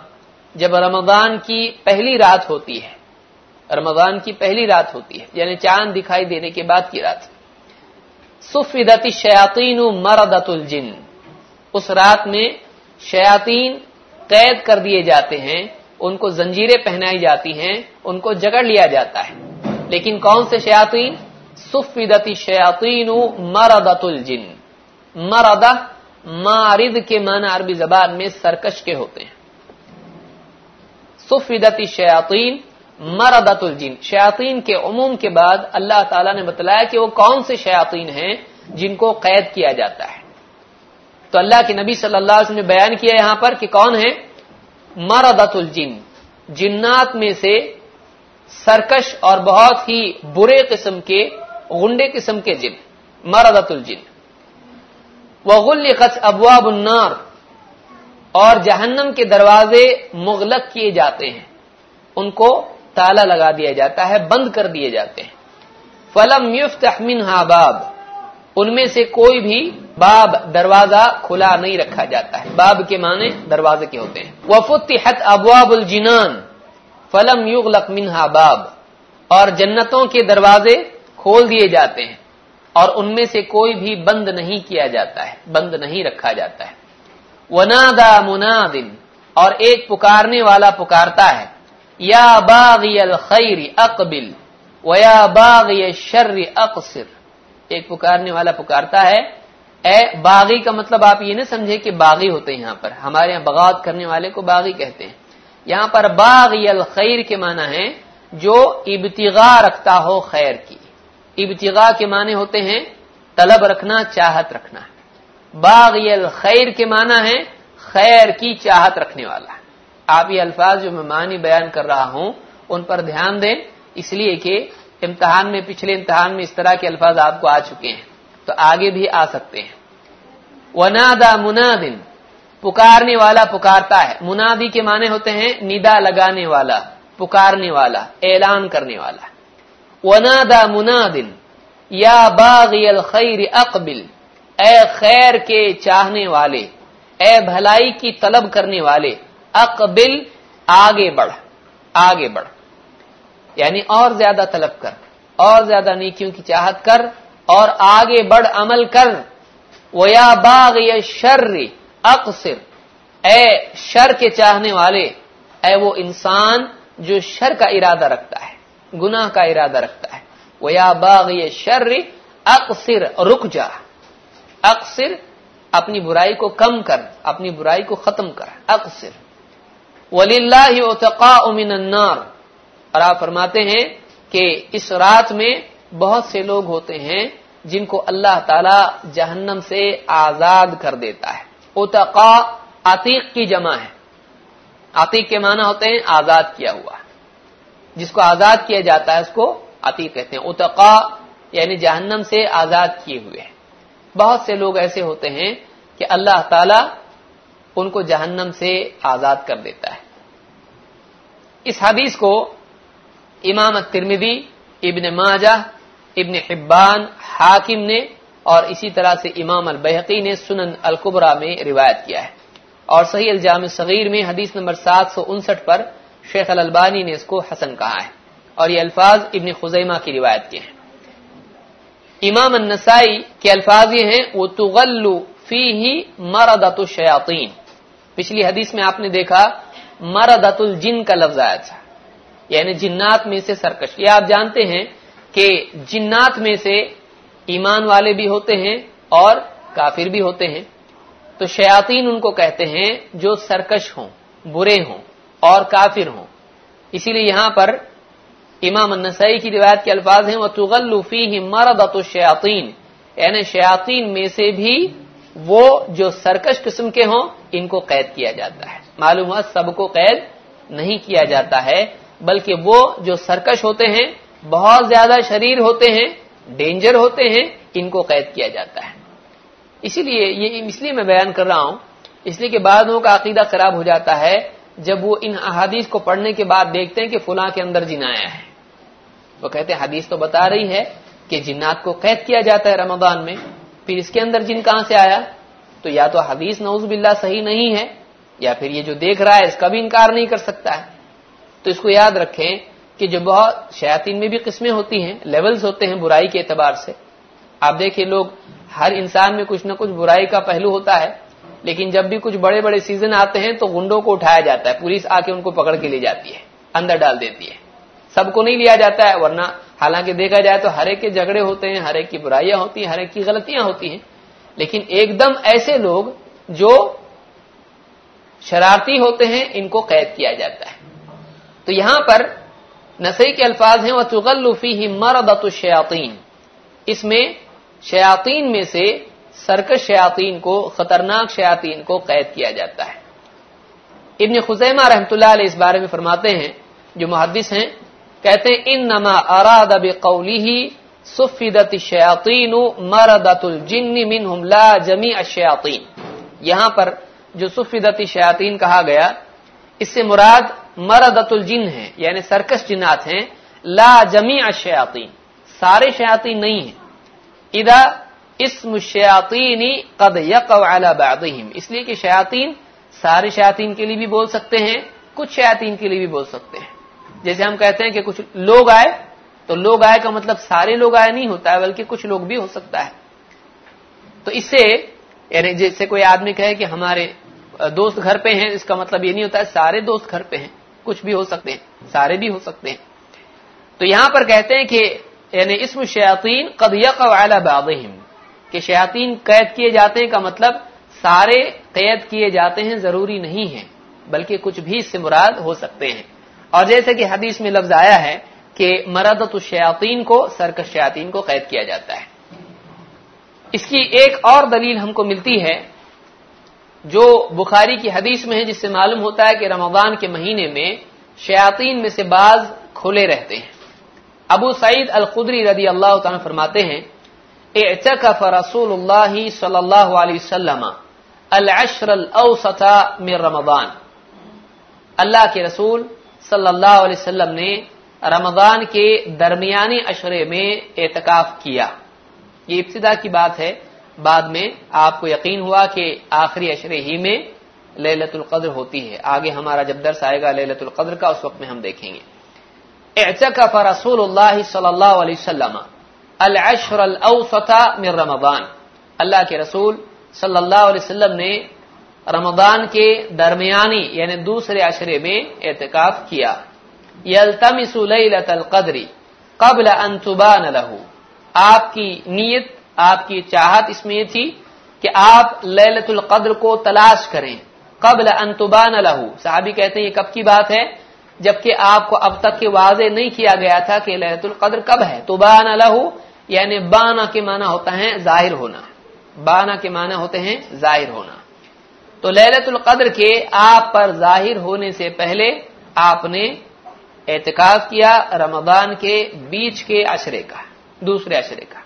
جب رمضان کی پہلی رات ہوتی ہے، رمضان کی پہلی رات ہوتی ہے یعنی چاند دکھائی دینے کے بعد کی رات، صفدت الشیاطین مردۃ الجن، اس رات میں شیاطین قید کر دیے جاتے ہیں، ان کو زنجیریں پہنائی جاتی ہیں، ان کو جکڑ لیا جاتا ہے. لیکن کون سے شیاطین؟ صفدت الشیاطین مردۃ الجن. مردہ مارد کے معنی عربی زبان میں سرکش کے ہوتے ہیں. صفدت الشیاطین مردۃ الجن، شیاطین کے عموم کے بعد اللہ تعالیٰ نے بتلایا کہ وہ کون سے شیاطین ہیں جن کو قید کیا جاتا ہے. تو اللہ کے نبی صلی اللہ علیہ وسلم نے بیان کیا یہاں پر کہ کون ہے؟ مردۃ الجن، جنات میں سے سرکش اور بہت ہی برے قسم کے، غنڈے قسم کے جن، مردۃ الجن. وغلقت ابواب النار، اور جہنم کے دروازے مغلق کیے جاتے ہیں، ان کو تالا لگا دیا جاتا ہے، بند کر دیے جاتے ہیں. فلم یفتح منها باب، ان میں سے کوئی بھی باب دروازہ کھلا نہیں رکھا جاتا ہے. باب کے معنی دروازے کے ہوتے ہیں. وفتحت ابواب الجنان فلم یغلق منها باب، اور جنتوں کے دروازے کھول دیے جاتے ہیں اور ان میں سے کوئی بھی بند نہیں کیا جاتا ہے، بند نہیں رکھا جاتا ہے. ونادى مناد، اور ایک پکارنے والا پکارتا ہے، یا باغی الخیر اقبل ویا باغی الشر اقصر. ایک پکارنے والا پکارتا ہے، اے باغی کا مطلب آپ یہ نہ سمجھے کہ باغی ہوتے ہیں یہاں پر، ہمارے یہاں بغاوت کرنے والے کو باغی کہتے ہیں. یہاں پر باغی الخیر کے معنی ہے جو ابتغاء رکھتا ہو خیر کی. ابتغاء کے معنی ہوتے ہیں طلب رکھنا، چاہت رکھنا. باغی الخیر کے معنی ہے خیر کی چاہت رکھنے والا. آپ یہ الفاظ جو میں معنی بیان کر رہا ہوں ان پر دھیان دیں، اس لیے کہ امتحان میں، پچھلے امتحان میں اس طرح کے الفاظ آپ کو آ چکے ہیں تو آگے بھی آ سکتے ہیں. ونادى مناد، پکارنے والا پکارتا ہے. منادی کے معنی ہوتے ہیں ندا لگانے والا، پکارنے والا، اعلان کرنے والا. ونادى مناد یا باغی الخیر اقبل، اے خیر کے چاہنے والے، اے بھلائی کی طلب کرنے والے، اقبل آگے بڑھ، آگے بڑھ، یعنی اور زیادہ طلب کر، اور زیادہ نیکیوں کی چاہت کر اور آگے بڑھ، عمل کر. ویا باغی الشر اقصر، اے شر کے چاہنے والے، اے وہ انسان جو شر کا ارادہ رکھتا ہے، گناہ کا ارادہ رکھتا ہے. ویا باغی الشر اقصر، رک جا. اقصر اپنی برائی کو کم کر، اپنی برائی کو ختم کر. اقصر. وَلِلَّهِ عُتَقَاءُ مِنَ النَّارِ، اور آپ فرماتے ہیں کہ اس رات میں بہت سے لوگ ہوتے ہیں جن کو اللہ تعالی جہنم سے آزاد کر دیتا ہے. عتقاء عتیق کی جمع ہے. عتیق کے معنی ہوتے ہیں آزاد کیا ہوا، جس کو آزاد کیا جاتا ہے اس کو عتیق کہتے ہیں. عتقاء یعنی جہنم سے آزاد کیے ہوئے ہیں. بہت سے لوگ ایسے ہوتے ہیں کہ اللہ تعالی ان کو جہنم سے آزاد کر دیتا ہے. اس حدیث کو امام الترمذی، ابن ماجہ، ابن حبان، حاکم نے اور اسی طرح سے امام البیہقی نے سنن الکبریٰ میں روایت کیا ہے. اور صحیح الجامع الصغیر میں حدیث نمبر سات سو انسٹھ پر شیخ الالبانی نے اس کو حسن کہا ہے، اور یہ الفاظ ابن خزیمہ کی روایت کے ہیں. امام النسائی کے الفاظ یہ ہیں وَتُغَلُّ فِيهِ مَرَدَةُ الشَّيَاطِينِ. پچھلی حدیث میں آپ نے دیکھا مردۃ الجن کا لفظ آیا تھا، یعنی جنات میں سے سرکش. یہ آپ جانتے ہیں کہ جنات میں سے ایمان والے بھی ہوتے ہیں اور کافر بھی ہوتے ہیں. تو شیاطین ان کو کہتے ہیں جو سرکش ہوں، برے ہوں اور کافر ہوں. اسی لیے یہاں پر امام النسائی کی روایت کے الفاظ ہیں وَتُغَلُّ فِيهِ مَرَدَةُ الشَّيَاطِينِ، یعنی شیاطین میں سے بھی وہ جو سرکش قسم کے ہوں ان کو قید کیا جاتا ہے. معلوم ہے سب کو قید نہیں کیا جاتا ہے، بلکہ وہ جو سرکش ہوتے ہیں، بہت زیادہ شریر ہوتے ہیں، ڈینجر ہوتے ہیں، ان کو قید کیا جاتا ہے. اسی لیے یہ اس لیے میں بیان کر رہا ہوں، اس لیے کہ بعض لوگوں کا عقیدہ خراب ہو جاتا ہے جب وہ ان احادیث کو پڑھنے کے بعد دیکھتے ہیں کہ فلاں کے اندر جن آیا ہے. وہ کہتے ہیں حدیث تو بتا رہی ہے کہ جنات کو قید کیا جاتا ہے رمضان میں، پھر اس کے اندر جن کہاں سے آیا؟ تو یا تو حدیث نعوذ باللہ صحیح نہیں ہے یا پھر یہ جو دیکھ رہا ہے اس کا بھی انکار نہیں کر سکتا ہے. تو اس کو یاد رکھیں کہ جو بہت شیاطین میں بھی قسمیں ہوتی ہیں، لیولز ہوتے ہیں برائی کے اعتبار سے. آپ دیکھیں لوگ، ہر انسان میں کچھ نہ کچھ برائی کا پہلو ہوتا ہے، لیکن جب بھی کچھ بڑے بڑے سیزن آتے ہیں تو گنڈوں کو اٹھایا جاتا ہے، پولیس آ کے ان کو پکڑ کے لے جاتی ہے، اندر ڈال دیتی ہے. سب کو نہیں لیا جاتا ہے، ورنہ حالانکہ دیکھا جائے تو ہر ایک کے جھگڑے ہوتے ہیں، ہر ایک کی برائیاں ہوتی ہیں، ہر ایک کی غلطیاں ہوتی ہیں، لیکن ایک دم ایسے لوگ جو شرارتی ہوتے ہیں ان کو قید کیا جاتا ہے. تو یہاں پر نسائی کے الفاظ ہیں وَتُغَلُّ فِيهِ مَرَضَةُ الشَّيَاطِينِ، اس میں شیاطین میں سے سرکش شیاطین کو، خطرناک شیاطین کو قید کیا جاتا ہے. ابن خزیمہ رحمۃ اللہ علیہ اس بارے میں فرماتے ہیں، جو محدث ہیں، کہتے ہیں انما اراد بقوله سفدت الشیاطین مردۃ الجن منهم لا جمیع الشیاطین. یہاں پر جو سفدت الشیاطین کہا گیا، اس سے مراد مردۃ الجن ہے، یعنی سرکش جنات ہیں، لا جمیع الشیاطین، سارے شیاطین نہیں ہیں. اذا اسم الشیاطین قد یقع علی بعضهم، اس لیے کہ شیاطین سارے شیاطین کے لیے بھی بول سکتے ہیں، کچھ شیاطین کے لیے بھی بول سکتے ہیں. جیسے ہم کہتے ہیں کہ کچھ لوگ آئے، تو لوگ آئے کا مطلب سارے لوگ آئے نہیں ہوتا ہے، بلکہ کچھ لوگ بھی ہو سکتا ہے. تو اس سے یعنی جیسے کوئی آدمی کہے کہ ہمارے دوست گھر پہ ہیں، اس کا مطلب یہ نہیں ہوتا ہے سارے دوست گھر پہ ہیں، کچھ بھی ہو سکتے ہیں، سارے بھی ہو سکتے ہیں. تو یہاں پر کہتے ہیں کہ یعنی اسم الشیاطین قد یقع علی بعضهم، کہ شیاطین قید کیے جاتے ہیں کا مطلب سارے قید کیے جاتے ہیں ضروری نہیں ہے، بلکہ کچھ بھی اس سے مراد ہو سکتے ہیں. اور جیسے کہ حدیث میں لفظ آیا ہے کہ مردۃ الشیاطین کو، سرکش شیاطین کو قید کیا جاتا ہے. اس کی ایک اور دلیل ہم کو ملتی ہے جو بخاری کی حدیث میں ہے، جس سے معلوم ہوتا ہے کہ رمضان کے مہینے میں شیاطین میں سے بعض کھلے رہتے ہیں. ابو سعید الخدری رضی اللہ تعالیٰ فرماتے ہیں اعتکف رسول اللہ صلی اللہ علیہ وسلم العشر الاوسط من رمضان، اللہ کے رسول صلی اللہ علیہ وسلم نے رمضان کے درمیانی عشرے میں اعتکاف کیا. یہ ابتدا کی بات ہے، بعد میں آپ کو یقین ہوا کہ آخری عشرے ہی میں لیلۃ القدر ہوتی ہے. آگے ہمارا جب درس آئے گا لیلۃ القدر کا، اس وقت میں ہم دیکھیں گے. اعتکف رسول اللہ صلی اللہ علیہ وسلم العشر الاوسط من رمضان، اللہ کے رسول صلی اللہ علیہ وسلم نے رمضان کے درمیانی یعنی دوسرے عشرے میں اعتکاف کیا. یلتمس لیلۃ القدر قبل ان تبان له، آپ کی نیت، آپ کی چاہت اس میں یہ تھی کہ آپ لیلۃ القدر کو تلاش کریں. قبل ان تبان له، صحابی کہتے ہیں یہ کب کی بات ہے؟ جبکہ آپ کو اب تک کے واضح نہیں کیا گیا تھا کہ لیلۃ القدر کب ہے. تبان له یعنی بانا کے معنی ہوتا ہے ظاہر ہونا، بانا کے معنی ہوتے ہیں ظاہر ہونا. تو لیلۃ القدر کے آپ پر ظاہر ہونے سے پہلے آپ نے اعتکاف کیا رمضان کے بیچ کے عشرے کا، دوسرے عشرے کا.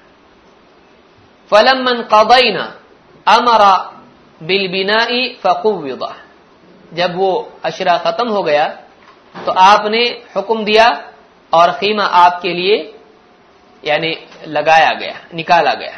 فلما انقضینا امر بالبناء فقوض، جب وہ عشرہ ختم ہو گیا تو آپ نے حکم دیا اور خیمہ آپ کے لیے یعنی لگایا گیا، نکالا گیا.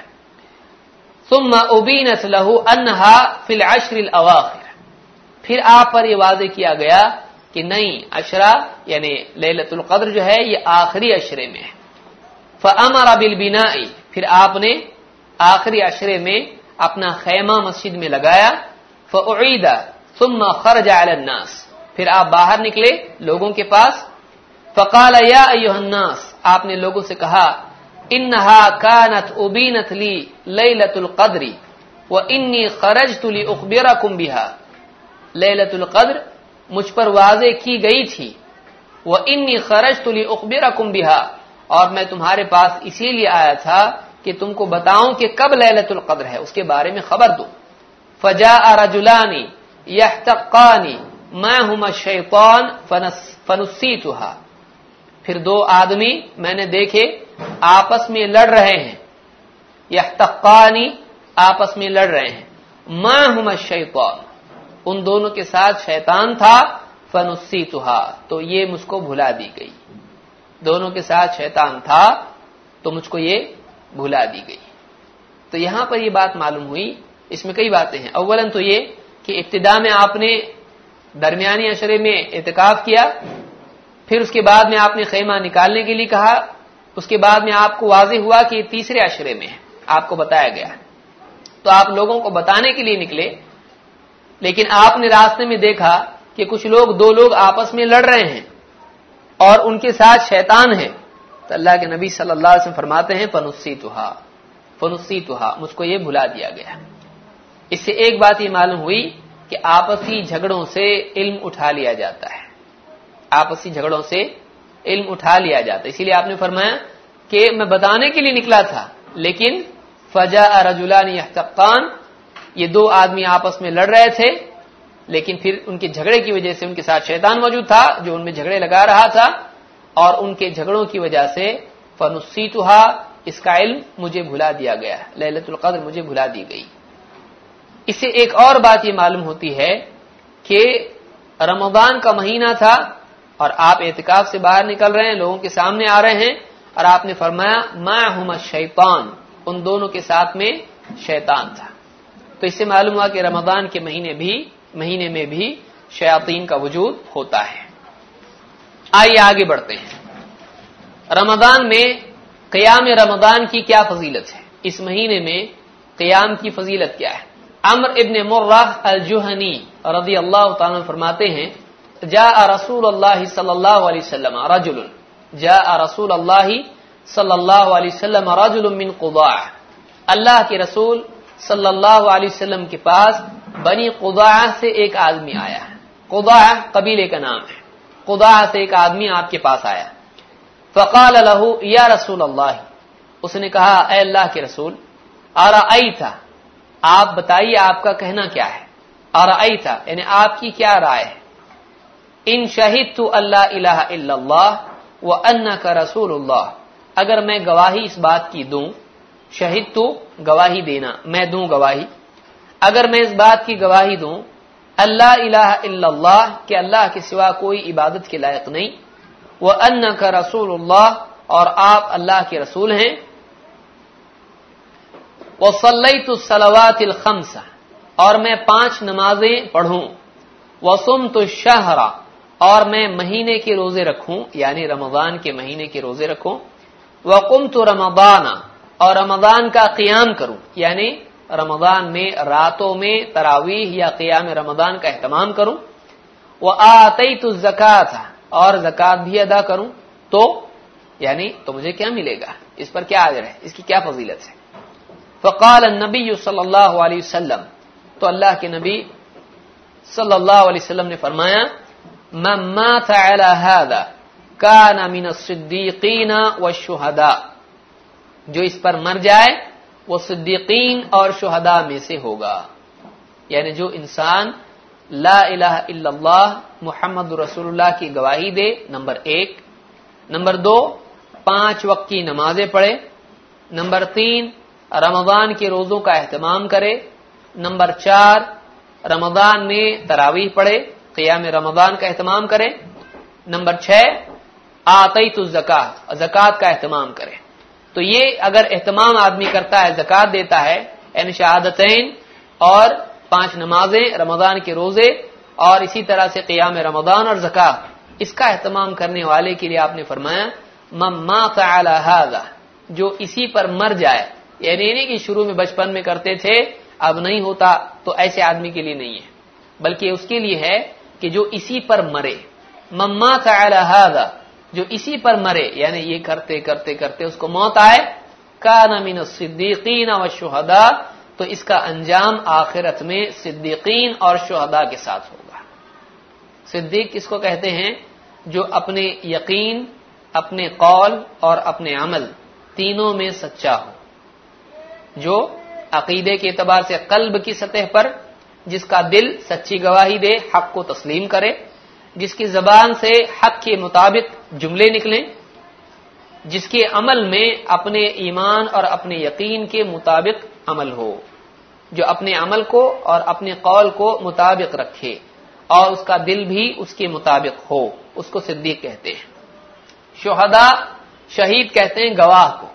ثم ابینت له انها فی العشر الاواخر، پھر آپ پر یہ واضح کیا گیا کہ نہیں، عشرہ یعنی لیلۃ القدر جو ہے یہ آخری عشرے میں ہے. فامر بالبناء، پھر آپ نے آخری عشرے میں اپنا خیمہ مسجد میں لگایا. فاعید ثم خرج علی الناس، پھر آپ باہر نکلے لوگوں کے پاس. فقال یا ایھا الناس، آپ نے لوگوں سے کہا انہا کانت ابینت لی لیلۃ القدر وانی خرجت لاخبرکم بها، لیلۃ القدر مجھ پر واضح کی گئی تھی. وانی خرجت لاخبرکم بها، اور میں تمہارے پاس اسی لیے آیا تھا کہ تم کو بتاؤں کہ کب لیلۃ القدر ہے، اس کے بارے میں خبر دوں. فجاء رجلان یحتقان معهما الشیطان فنسیتها، پھر دو آدمی میں نے دیکھے آپس میں لڑ رہے ہیں. یحتقانی آپس میں لڑ رہے ہیں. معهما الشیطان، ان دونوں کے ساتھ شیطان تھا. فنسیتها، تو یہ مجھ کو بھلا دی گئی. دونوں کے ساتھ شیطان تھا تو مجھ کو یہ بھلا دی گئی. تو یہاں پر یہ بات معلوم ہوئی، اس میں کئی باتیں ہیں. اولا تو یہ کہ ابتدا میں آپ نے درمیانی عشرے میں اعتکاف کیا، پھر اس کے بعد میں آپ نے خیمہ نکالنے کے لیے کہا، اس کے بعد میں آپ کو واضح ہوا کہ یہ تیسرے عشرے میں ہے، آپ کو بتایا گیا، تو آپ لوگوں کو بتانے کے لیے نکلے، لیکن آپ نے راستے میں دیکھا کہ کچھ لوگ دو لوگ آپس میں لڑ رہے ہیں اور ان کے ساتھ شیطان ہے، تو اللہ کے نبی صلی اللہ علیہ وسلم فرماتے ہیں فنسیتھا فنسیتھا مجھ کو یہ بھلا دیا گیا۔ اس سے ایک بات یہ معلوم ہوئی کہ آپسی جھگڑوں سے علم اٹھا لیا جاتا ہے، آپسی جھگڑوں سے علم اٹھا لیا جاتا ہے، اسی لیے آپ نے فرمایا کہ میں بتانے کے لیے نکلا تھا، لیکن فجاء رجلان یحتقان، یہ دو آدمی آپس میں لڑ رہے تھے، لیکن پھر ان کے جھگڑے کی وجہ سے ان کے ساتھ شیطان موجود تھا جو ان میں جھگڑے لگا رہا تھا، اور ان کے جھگڑوں کی وجہ سے فنسیتھا، اس کا علم مجھے بھلا دیا گیا، لیلۃ القدر مجھے بھلا دی گئی۔ اس سے ایک اور بات یہ معلوم ہوتی ہے کہ رمضان کا مہینہ تھا اور آپ اعتکاف سے باہر نکل رہے ہیں، لوگوں کے سامنے آ رہے ہیں، اور آپ نے فرمایا معہما الشیطان، ان دونوں کے ساتھ میں شیطان تھا، تو اس سے معلوم ہوا کہ رمضان کے مہینے بھی مہینے میں بھی شیاطین کا وجود ہوتا ہے۔ آئیے آگے بڑھتے ہیں، رمضان میں قیام رمضان کی کیا فضیلت ہے، اس مہینے میں قیام کی فضیلت کیا ہے؟ عمر ابن مرہ الجہنی رضی اللہ تعالیٰ عنہ فرماتے ہیں جاء رسول اللہ صلی اللہ علیہ وسلم رجل جاء رسول اللہ صلی اللہ علیہ وسلم رجل من قضاع، اللہ کے رسول صلی اللہ علیہ وسلم کے پاس بنی قضاع سے ایک آدمی آیا ہے، قضاع قبیلے کا نام ہے، قضاع سے ایک آدمی آپ کے پاس آیا، فقال له یا رسول اللہ، اس نے کہا اے اللہ کے رسول، ارأیت، آپ بتائیے آپ کا کہنا کیا ہے، ارأیت یعنی آپ کی کیا رائے ہے، ان شہدت اللہ الہ الا اللہ وانک رسول اللہ، اگر میں گواہی اس بات کی دوں، شہید تو گواہی دینا، میں دوں گواہی، اگر میں اس بات کی گواہی دوں اللہ الہ الا اللہ کہ اللہ کے سوا کوئی عبادت کے لائق نہیں، وانک رسول اللہ اور آپ اللہ کے رسول ہیں، وصلیت الصلوات الخمس اور میں پانچ نمازیں پڑھوں، وصمت الشہر اور میں مہینے کے روزے رکھوں یعنی رمضان کے مہینے کے روزے رکھوں، وقمت رمضان اور رمضان کا قیام کروں یعنی رمضان میں راتوں میں تراویح یا قیام رمضان کا اہتمام کروں، وآتیت الزکاۃ اور زکات بھی ادا کروں، تو یعنی تو مجھے کیا ملے گا، اس پر کیا اجر ہے، اس کی کیا فضیلت ہے؟ فقال النبی صلی اللہ علیہ وسلم، تو اللہ کے نبی صلی اللہ علیہ وسلم نے فرمایا من مات علی ھذا کان من الصدیقین والشہداء، جو اس پر مر جائے وہ صدیقین اور شہداء میں سے ہوگا، یعنی جو انسان لا الہ الا اللہ محمد رسول اللہ کی گواہی دے، نمبر ایک، نمبر دو پانچ وقت کی نمازیں پڑھے، نمبر تین رمضان کے روزوں کا اہتمام کرے، نمبر چار رمضان میں تراویح پڑھے، قیام رمضان کا اہتمام کرے، نمبر چھ آتیت الزکاۃ زکات کا اہتمام کرے، تو یہ اگر اہتمام آدمی کرتا ہے، زکات دیتا ہے یعنی شہادتین اور پانچ نمازیں، رمضان کے روزے اور اسی طرح سے قیام رمضان اور زکات، اس کا اہتمام کرنے والے کے لیے آپ نے فرمایا من مات علی ھذا، جو اسی پر مر جائے، یعنی نہیں کہ شروع میں بچپن میں کرتے تھے اب نہیں ہوتا، تو ایسے آدمی کے لیے نہیں ہے، بلکہ اس کے لیے ہے کہ جو اسی پر مرے، من مات علی ھذا جو اسی پر مرے یعنی یہ کرتے کرتے کرتے اس کو موت آئے، کان من الصدیقین والشہداء تو اس کا انجام آخرت میں صدیقین اور شہداء کے ساتھ ہوگا۔ صدیق کس کو کہتے ہیں؟ جو اپنے یقین، اپنے قول اور اپنے عمل تینوں میں سچا ہو، جو عقیدے کے اعتبار سے قلب کی سطح پر جس کا دل سچی گواہی دے، حق کو تسلیم کرے، جس کی زبان سے حق کے مطابق جملے نکلیں، جس کے عمل میں اپنے ایمان اور اپنے یقین کے مطابق عمل ہو، جو اپنے عمل کو اور اپنے قول کو مطابق رکھے اور اس کا دل بھی اس کے مطابق ہو، اس کو صدیق کہتے ہیں۔ شہداء شہید کہتے ہیں گواہ کو،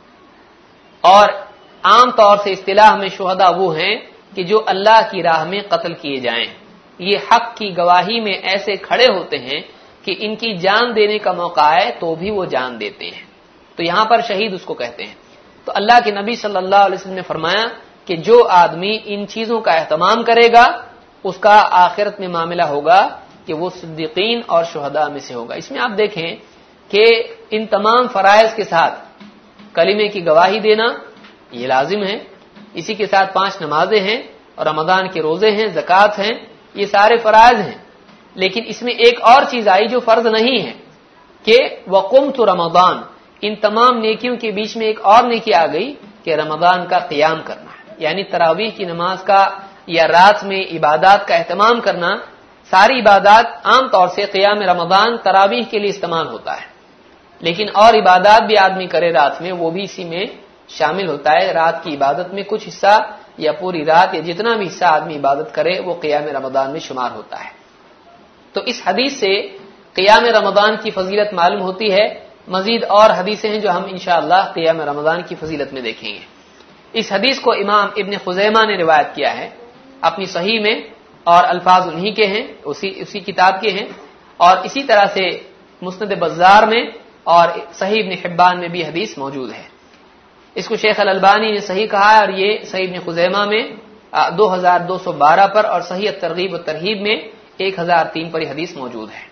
اور عام طور سے اصطلاح میں شہداء وہ ہیں کہ جو اللہ کی راہ میں قتل کیے جائیں، یہ حق کی گواہی میں ایسے کھڑے ہوتے ہیں کہ ان کی جان دینے کا موقع آئے تو بھی وہ جان دیتے ہیں. تو یہاں پر شہید اس کو کہتے ہیں. تو اللہ کے نبی صلی اللہ علیہ وسلم نے فرمایا کہ جو آدمی ان چیزوں کا اہتمام کرے گا اس کا آخرت میں معاملہ ہوگا کہ وہ صدیقین اور شہداء میں سے ہوگا. اس میں آپ دیکھیں کہ ان تمام فرائض کے ساتھ کلمے کی گواہی دینا یہ لازم ہے، اسی کے ساتھ پانچ نمازیں ہیں اور رمضان کے روزے ہیں، زکوٰۃ ہیں، یہ سارے فرائض ہیں. لیکن اس میں ایک اور چیز آئی جو فرض نہیں ہے کہ وقمت رمضان. ان تمام نیکیوں کے بیچ میں ایک اور نیکی آ گئی کہ رمضان کا قیام کرنا، یعنی تراویح کی نماز کا یا رات میں عبادات کا اہتمام کرنا. ساری عبادات عام طور سے قیام رمضان تراویح کے لیے استعمال ہوتا ہے، لیکن اور عبادات بھی آدمی کرے رات میں وہ بھی اسی میں شامل ہوتا ہے. رات کی عبادت میں کچھ حصہ یا پوری رات یا جتنا بھی حصہ آدمی عبادت کرے وہ قیام رمضان میں شمار ہوتا ہے. تو اس حدیث سے قیام رمضان کی فضیلت معلوم ہوتی ہے. مزید اور حدیثیں ہیں جو ہم انشاءاللہ قیام رمضان کی فضیلت میں دیکھیں گے. اس حدیث کو امام ابن خزیمہ نے روایت کیا ہے اپنی صحیح میں، اور الفاظ انہی کے ہیں، اسی اسی کتاب کے ہیں. اور اسی طرح سے مسند بزار میں اور صحیح ابن حبان میں بھی حدیث موجود ہے. اس کو شیخ الالبانی نے صحیح کہا ہے، اور یہ صحیح ابن خزیمہ میں دو ہزار دو سو بارہ پر اور صحیح الترغیب و ترہیب میں ایک ہزار تین پر یہ حدیث موجود ہے.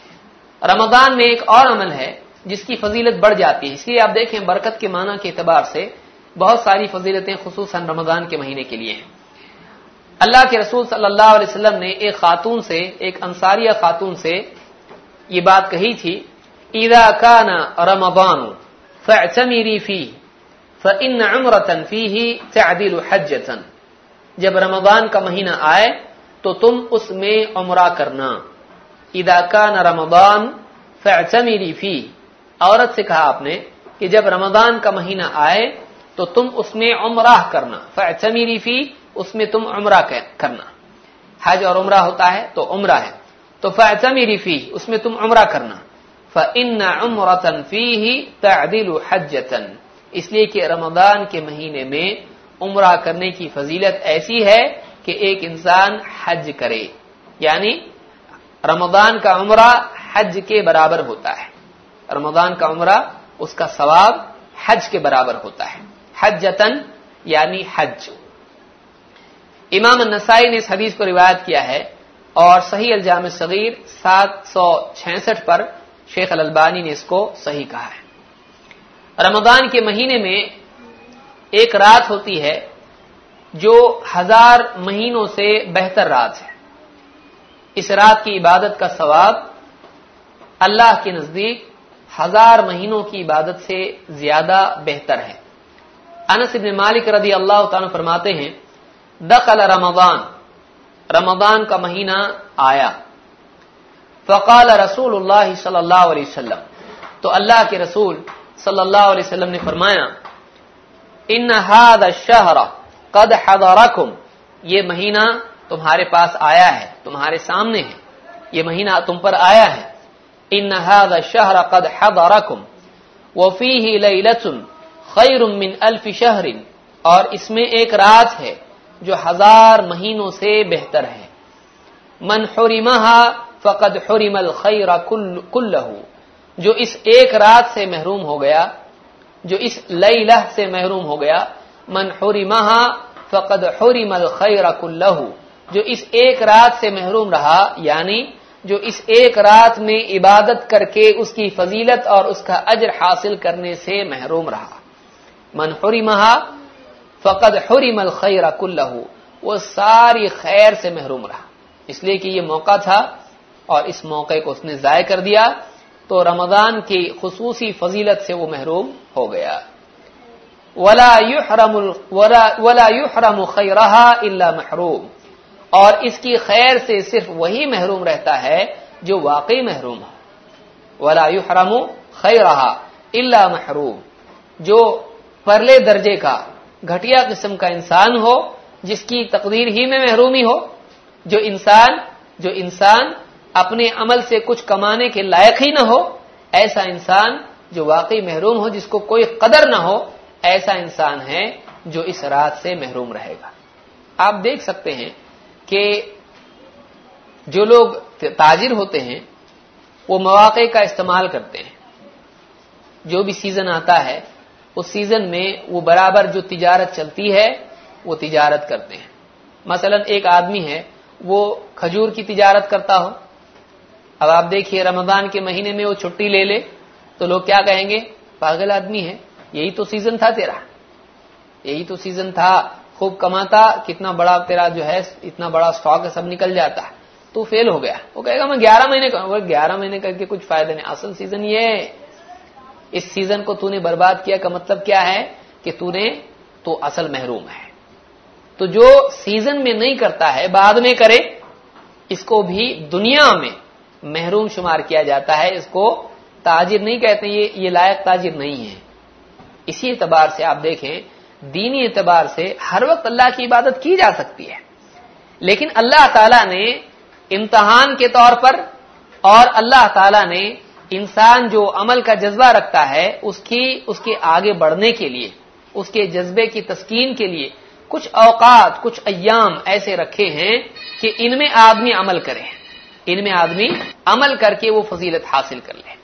رمضان میں ایک اور عمل ہے جس کی فضیلت بڑھ جاتی ہے. اس لیے آپ دیکھیں برکت کے معنی کے اعتبار سے بہت ساری فضیلتیں خصوصاً رمضان کے مہینے کے لیے ہیں. اللہ کے رسول صلی اللہ علیہ وسلم نے ایک خاتون سے، ایک انصاریہ خاتون سے یہ بات کہی تھی، اذا کان رمضان فاعتمری فیہ فان عمرۃ فیہ تعدل حجۃ. جب رمضان کا مہینہ آئے تو تم اس میں عمرہ کرنا. اذا کان رمضان فاعتمری فیہ، عورت سے کہا آپ نے کہ جب رمضان کا مہینہ آئے تو تم اس میں عمرہ کرنا. فاعتمری فیہ، اس میں تم عمرہ کرنا. حج اور عمرہ ہوتا ہے تو عمرہ ہے، تو فاعتمری فیہ اس میں تم عمرہ کرنا. فإن عمرة فیہ تعدل حجۃ، اس لیے کہ رمضان کے مہینے میں عمرہ کرنے کی فضیلت ایسی ہے کہ ایک انسان حج کرے، یعنی رمضان کا عمرہ حج کے برابر ہوتا ہے. رمضان کا عمرہ اس کا ثواب حج کے برابر ہوتا ہے. حجتن یعنی حج. امام النسائی نے اس حدیث کو روایت کیا ہے، اور صحیح الجامع الصغیر سات سو چھیاسٹھ پر شیخ الالبانی نے اس کو صحیح کہا ہے. رمضان کے مہینے میں ایک رات ہوتی ہے جو ہزار مہینوں سے بہتر رات ہے. اس رات کی عبادت کا ثواب اللہ کے نزدیک ہزار مہینوں کی عبادت سے زیادہ بہتر ہے. انس بن مالک رضی اللہ تعالیٰ فرماتے ہیں، دخل رمضان، رمضان کا مہینہ آیا. فقال رسول اللہ صلی اللہ علیہ وسلم، تو اللہ کے رسول صلی اللہ علیہ وسلم نے فرمایا، ان هذا الشهر قد حضرکم، یہ مہینہ تمہارے پاس آیا ہے، تمہارے سامنے ہے، یہ مہینہ تم پر آیا ہے. ان هذا الشهر قد حضرکم وفیہ لیلۃ خیر من الف شہر، اور اس میں ایک رات ہے جو ہزار مہینوں سے بہتر ہے. من حرمها فقد حرم الخیر کلہ، جو اس ایک رات سے محروم ہو گیا، جو اس لیلہ سے محروم ہو گیا، من حرمها فقد حرم الخیر کلہ، جو اس ایک رات سے محروم رہا، یعنی جو اس ایک رات میں عبادت کر کے اس کی فضیلت اور اس کا اجر حاصل کرنے سے محروم رہا. من حرمها فقد حرم الخیر کلہ، وہ ساری خیر سے محروم رہا، اس لیے کہ یہ موقع تھا اور اس موقع کو اس نے ضائع کر دیا، تو رمضان کی خصوصی فضیلت سے وہ محروم ہو گیا. ولا يحرم ولا يحرم خیرها الا محروم، اور اس کی خیر سے صرف وہی محروم رہتا ہے جو واقعی محروم ہو. ولا يحرم خیرها الا محروم، جو پرلے درجے کا گھٹیا قسم کا انسان ہو، جس کی تقدیر ہی میں محرومی ہو، جو انسان جو انسان اپنے عمل سے کچھ کمانے کے لائق ہی نہ ہو، ایسا انسان جو واقعی محروم ہو، جس کو کوئی قدر نہ ہو، ایسا انسان ہے جو اس رات سے محروم رہے گا. آپ دیکھ سکتے ہیں کہ جو لوگ تاجر ہوتے ہیں وہ مواقع کا استعمال کرتے ہیں. جو بھی سیزن آتا ہے اس سیزن میں وہ برابر جو تجارت چلتی ہے وہ تجارت کرتے ہیں. مثلا ایک آدمی ہے وہ کھجور کی تجارت کرتا ہو. اب آپ دیکھیے رمضان کے مہینے میں وہ چھٹی لے لے تو لوگ کیا کہیں گے؟ پاگل آدمی ہے، یہی تو سیزن تھا تیرا، یہی تو سیزن تھا، خوب کماتا، کتنا بڑا تیرا جو ہے اتنا بڑا سٹاک ہے سب نکل جاتا ہے، تو فیل ہو گیا. وہ کہے گا میں گیارہ مہینے کروں. وہ گیارہ مہینے کر کے کچھ فائدہ نہیں، اصل سیزن یہ ہے. اس سیزن کو تو نے برباد کیا کا مطلب کیا ہے کہ تو نے تو اصل محروم ہے. تو جو سیزن میں نہیں کرتا ہے بعد میں کرے، اس کو بھی دنیا میں محروم شمار کیا جاتا ہے. اس کو تاجر نہیں کہتے، یہ یہ لائق تاجر نہیں ہے. اسی اعتبار سے آپ دیکھیں دینی اعتبار سے ہر وقت اللہ کی عبادت کی جا سکتی ہے، لیکن اللہ تعالیٰ نے امتحان کے طور پر اور اللہ تعالیٰ نے انسان جو عمل کا جذبہ رکھتا ہے اس کی اس کے آگے بڑھنے کے لیے، اس کے جذبے کی تسکین کے لیے کچھ اوقات، کچھ ایام ایسے رکھے ہیں کہ ان میں آدمی عمل کرے، ان میں آدمی عمل کر کے وہ فضیلت حاصل کر لے.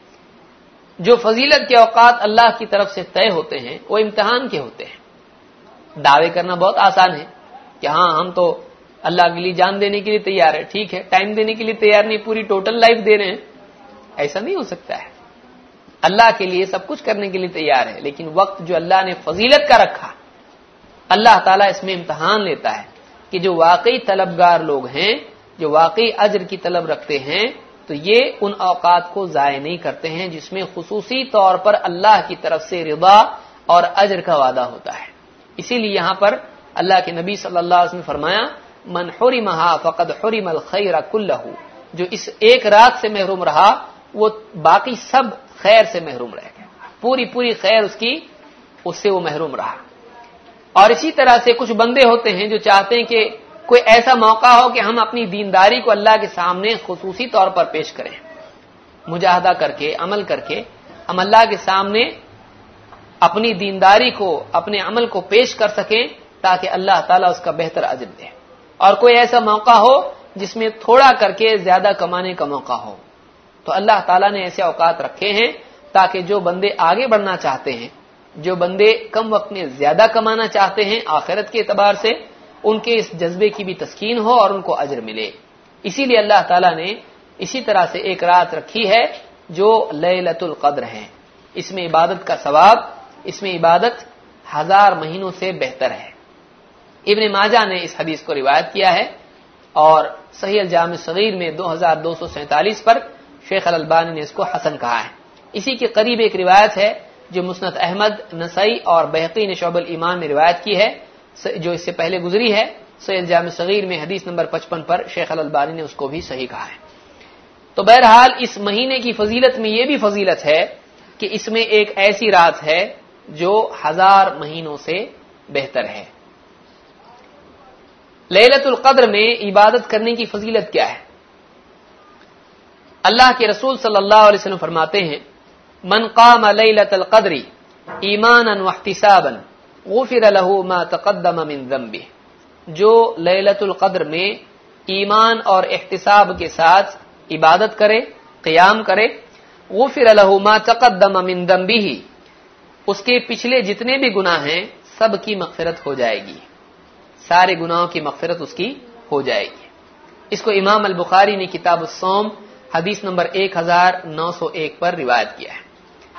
جو فضیلت کے اوقات اللہ کی طرف سے طے ہوتے ہیں وہ امتحان کے ہوتے ہیں. دعوے کرنا بہت آسان ہے کہ ہاں ہم تو اللہ کے لیے جان دینے کے لیے تیار ہے، ٹھیک ہے، ٹائم دینے کے لیے تیار نہیں، پوری ٹوٹل لائف دے رہے ہیں. ایسا نہیں ہو سکتا ہے. اللہ کے لیے سب کچھ کرنے کے لیے تیار ہے، لیکن وقت جو اللہ نے فضیلت کا رکھا اللہ تعالیٰ اس میں امتحان لیتا ہے کہ جو واقعی طلبگار لوگ ہیں، جو واقعی اجر کی طلب رکھتے ہیں، تو یہ ان اوقات کو ضائع نہیں کرتے ہیں جس میں خصوصی طور پر اللہ کی طرف سے رضا اور اجر کا وعدہ ہوتا ہے. اسی لیے یہاں پر اللہ کے نبی صلی اللہ علیہ وسلم نے فرمایا من حرمها فقد حرم الخير كله، جو اس ایک رات سے محروم رہا وہ باقی سب خیر سے محروم رہ گیا، پوری پوری خیر اس کی اس سے وہ محروم رہا. اور اسی طرح سے کچھ بندے ہوتے ہیں جو چاہتے ہیں کہ کوئی ایسا موقع ہو کہ ہم اپنی دینداری کو اللہ کے سامنے خصوصی طور پر پیش کریں، مجاہدہ کر کے، عمل کر کے ہم اللہ کے سامنے اپنی دینداری کو، اپنے عمل کو پیش کر سکیں تاکہ اللہ تعالیٰ اس کا بہتر اجر دے. اور کوئی ایسا موقع ہو جس میں تھوڑا کر کے زیادہ کمانے کا موقع ہو، تو اللہ تعالیٰ نے ایسے اوقات رکھے ہیں تاکہ جو بندے آگے بڑھنا چاہتے ہیں، جو بندے کم وقت میں زیادہ کمانا چاہتے ہیں آخرت کے اعتبار سے، ان کے اس جذبے کی بھی تسکین ہو اور ان کو اجر ملے. اسی لیے اللہ تعالیٰ نے اسی طرح سے ایک رات رکھی ہے جو لیلۃ القدر ہے. اس میں عبادت کا ثواب، اس میں عبادت ہزار مہینوں سے بہتر ہے. ابن ماجہ نے اس حدیث کو روایت کیا ہے اور صحیح الجامع صغیر میں دو ہزار دو سو سینتالیس پر شیخ الالبانی نے اس کو حسن کہا ہے. اسی کے قریب ایک روایت ہے جو مسند احمد، نسائی اور بہقی نے شعب الایمان میں روایت کی ہے، جو اس سے پہلے گزری ہے. صحیح الجامع صغیر میں حدیث نمبر پچپن پر شیخ الالبانی نے اس کو بھی صحیح کہا ہے. تو بہرحال اس مہینے کی فضیلت میں یہ بھی فضیلت ہے کہ اس میں ایک ایسی رات ہے جو ہزار مہینوں سے بہتر ہے. لیلۃ القدر میں عبادت کرنے کی فضیلت کیا ہے؟ اللہ کے رسول صلی اللہ علیہ وسلم فرماتے ہیں من قام لیلۃ القدر ایمانا واحتسابا غفر له ما تقدم من ذنبه، جو لیلۃ القدر میں ایمان اور احتساب کے ساتھ عبادت کرے، قیام کرے، غفر له ما تقدم من ذنبه، اس کے پچھلے جتنے بھی گناہ ہیں سب کی مغفرت ہو جائے گی، سارے گناہوں کی مغفرت اس کی ہو جائے گی. اس کو امام البخاری نے کتاب الصوم حدیث نمبر ایک ہزار نو سو ایک پر روایت کیا ہے.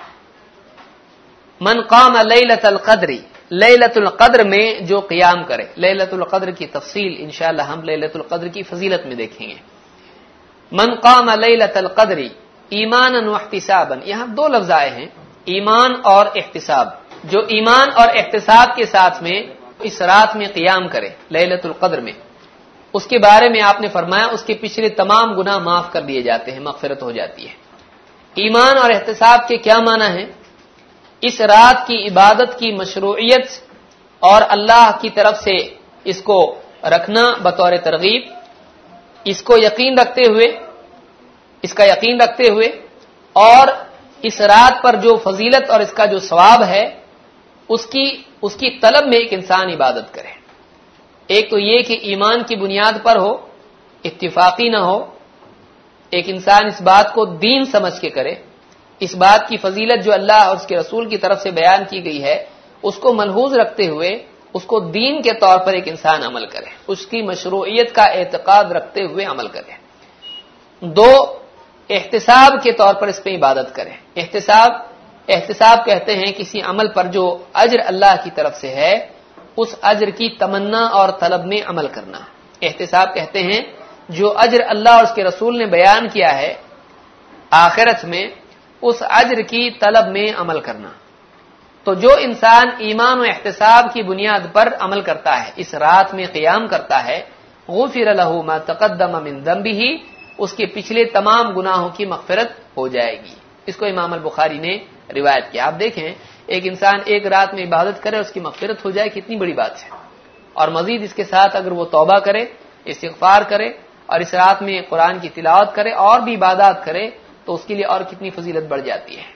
من قام لیلۃ القدر، لیلۃ القدر میں جو قیام کرے. لیلۃ القدر کی تفصیل انشاءاللہ ہم لیلۃ القدر کی فضیلت میں دیکھیں گے. من قام لیلۃ القدر ایمانا واحتسابا، یہاں دو لفظ آئے ہیں، ایمان اور احتساب. جو ایمان اور احتساب کے ساتھ میں اس رات میں قیام کرے لیلۃ القدر میں، اس کے بارے میں آپ نے فرمایا اس کے پچھلے تمام گناہ معاف کر دیے جاتے ہیں، مغفرت ہو جاتی ہے. ایمان اور احتساب کے کیا معنی ہے؟ اس رات کی عبادت کی مشروعیت اور اللہ کی طرف سے اس کو رکھنا بطور ترغیب، اس کو یقین رکھتے ہوئے، اس کا یقین رکھتے ہوئے اور اس رات پر جو فضیلت اور اس کا جو ثواب ہے اس کی اس کی طلب میں ایک انسان عبادت کرے. ایک تو یہ کہ ایمان کی بنیاد پر ہو اتفاقی نہ ہو، ایک انسان اس بات کو دین سمجھ کے کرے، اس بات کی فضیلت جو اللہ اور اس کے رسول کی طرف سے بیان کی گئی ہے اس کو ملحوظ رکھتے ہوئے اس کو دین کے طور پر ایک انسان عمل کرے، اس کی مشروعیت کا اعتقاد رکھتے ہوئے عمل کرے۔ دو، احتساب کے طور پر اس پہ عبادت کرے۔ احتساب احتساب کہتے ہیں کسی عمل پر جو اجر اللہ کی طرف سے ہے اس اجر کی تمنا اور طلب میں عمل کرنا۔ احتساب کہتے ہیں جو اجر اللہ اور اس کے رسول نے بیان کیا ہے آخرت میں، اس اجر کی طلب میں عمل کرنا۔ تو جو انسان ایمان و احتساب کی بنیاد پر عمل کرتا ہے، اس رات میں قیام کرتا ہے، غفر له ما تقدم من ذنبه، اس کے پچھلے تمام گناہوں کی مغفرت ہو جائے گی۔ اس کو امام البخاری نے روایت کیا۔ آپ دیکھیں ایک انسان ایک رات میں عبادت کرے اس کی مغفرت ہو جائے، کتنی بڑی بات ہے۔ اور مزید اس کے ساتھ اگر وہ توبہ کرے، استغفار کرے اور اس رات میں قرآن کی تلاوت کرے اور بھی عبادات کرے تو اس کے لیے اور کتنی فضیلت بڑھ جاتی ہے۔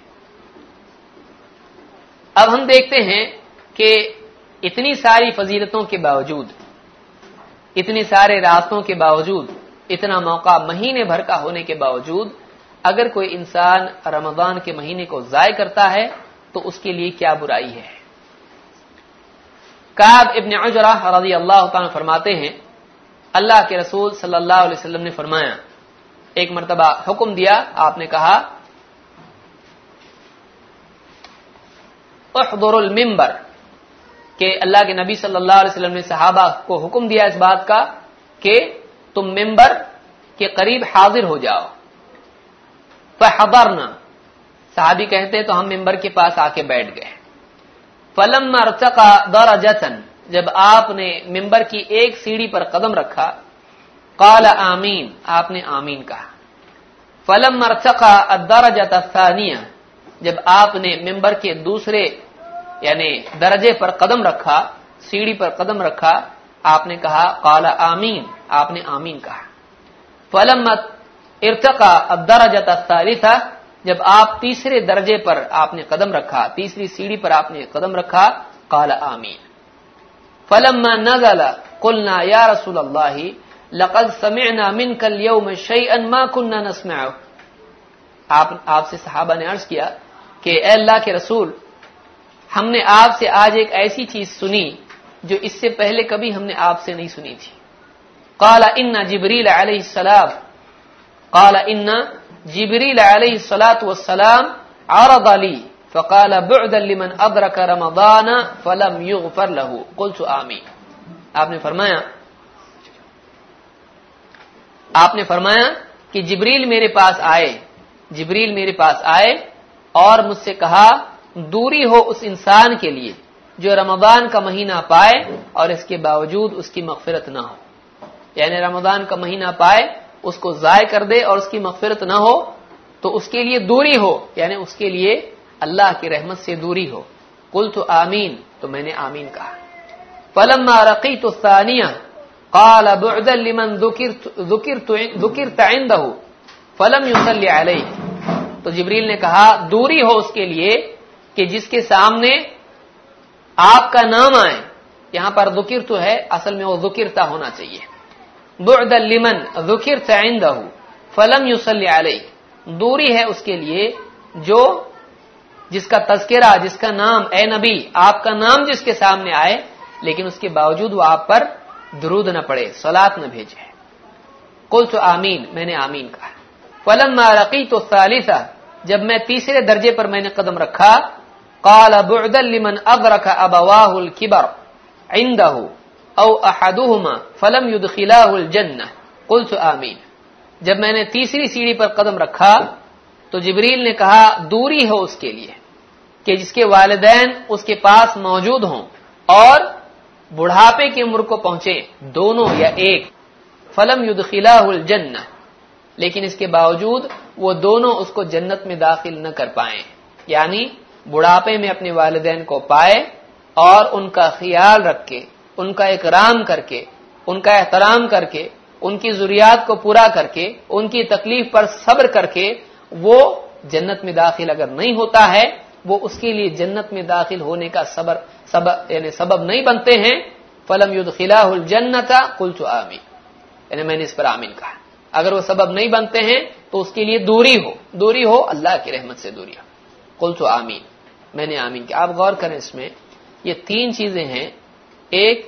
اب ہم دیکھتے ہیں کہ اتنی ساری فضیلتوں کے باوجود، اتنی سارے راستوں کے باوجود، اتنا موقع مہینے بھر کا ہونے کے باوجود اگر کوئی انسان رمضان کے مہینے کو ضائع کرتا ہے تو اس کے لیے کیا برائی ہے؟ کعب ابن عجرہ رضی اللہ تعالیٰ فرماتے ہیں اللہ کے رسول صلی اللہ علیہ وسلم نے فرمایا، ایک مرتبہ حکم دیا، آپ نے کہا احضر المنبر، کہ اللہ کے نبی صلی اللہ علیہ وسلم نے صحابہ کو حکم دیا اس بات کا کہ تم منبر کے قریب حاضر ہو جاؤ۔ فحضرنا، صحابی کہتے تو ہم منبر کے پاس آ کے بیٹھ گئے۔ فلما ارتقى درجة، جب آپ نے منبر کی ایک سیڑھی پر قدم رکھا، قال آمین، آپ نے آمین کہا۔ فلما ارتقى الدرجة الثانية، جب آپ نے منبر کے دوسرے یعنی درجے پر قدم رکھا، سیڑھی پر قدم رکھا، آپ نے کہا قال آمین، آپ نے آمین کہا۔ فلما ارتقى الدرجة الثالثة، جب آپ تیسرے درجے پر آپ نے قدم رکھا، تیسری سیڑھی پر آپ نے قدم رکھا، قال آمین۔ فلما نزل قلنا یا رسول اللہ لقد سمعنا منك اليوم شيئا ما كنا نسمعه، آپ آپ سے صحابہ نے عرض کیا کہ اے اللہ کے رسول، ہم نے آپ سے آج ایک ایسی چیز سنی جو اس سے پہلے کبھی ہم نے آپ سے نہیں سنی تھی۔ قال ان جبریل علیہ السلام قال ان جبریل علیہ الصلاۃ والسلام عرض لي فقال بعدا لمن ادرك رمضان فلم يغفر له قلت آمین۔ آپ نے فرمایا آپ نے فرمایا کہ جبریل میرے پاس آئے جبریل میرے پاس آئے اور مجھ سے کہا دوری ہو اس انسان کے لیے جو رمضان کا مہینہ پائے اور اس کے باوجود اس کی مغفرت نہ ہو، یعنی رمضان کا مہینہ پائے اس کو ضائع کر دے اور اس کی مغفرت نہ ہو تو اس کے لیے دوری ہو، یعنی اس کے لیے اللہ کی رحمت سے دوری ہو۔ قلت آمین، تو میں نے آمین کہا۔ فلما رقیت الثانیہ قال بعدا لمن ذکرت ذکرت ذکرت عنده فلم يصلي علیہ، تو جبریل نے کہا دوری ہو اس کے لیے کہ جس کے سامنے آپ کا نام آئے، یہاں پر ذکرت ہے، اصل میں وہ ذکرتا ہونا چاہیے۔ بعدا لمن ذکرت عنده فلم يصلي علیہ، دوری ہے اس کے لیے جو جس کا تذکرہ، جس کا نام، اے نبی آپ کا نام جس کے سامنے آئے لیکن اس کے باوجود وہ آپ پر درود نہ پڑے، صلات نہ بھیجے۔ قلت آمین، میں نے آمین کہا۔ فلما رقیت الثالثہ، جب میں تیسرے درجے پر میں نے قدم رکھا، قال بعدا لمن ادرک ابواہ الکبر عنده او احدهما فلم يدخلاه الجنہ قلت آمین۔ جب میں نے تیسری سیڑھی پر قدم رکھا تو جبریل نے کہا دوری ہو اس کے لیے کہ جس کے والدین اس کے پاس موجود ہوں اور بڑھاپے کی عمر کو پہنچے، دونوں یا ایک، فلم يدخلاه الجنہ، لیکن اس کے باوجود وہ دونوں اس کو جنت میں داخل نہ کر پائیں، یعنی بڑھاپے میں اپنے والدین کو پائے اور ان کا خیال رکھ کے، ان کا اکرام کر کے، ان کا احترام کر کے، ان کی ضروریات کو پورا کر کے، ان کی تکلیف پر صبر کر کے وہ جنت میں داخل اگر نہیں ہوتا ہے، وہ اس کے لیے جنت میں داخل ہونے کا صبر سبب یعنی سبب نہیں بنتے ہیں۔ فلم يدخلاه الجنة قلت آمین۔ یعنی میں نے اس پر آمین کہا. اگر وہ سبب نہیں بنتے ہیں تو اس کے لیے دوری ہو دوری ہو اللہ کی رحمت سے دوری ہو. قلت آمین، میں نے آمین کیا. آپ غور کریں، اس میں یہ تین چیزیں ہیں. ایک،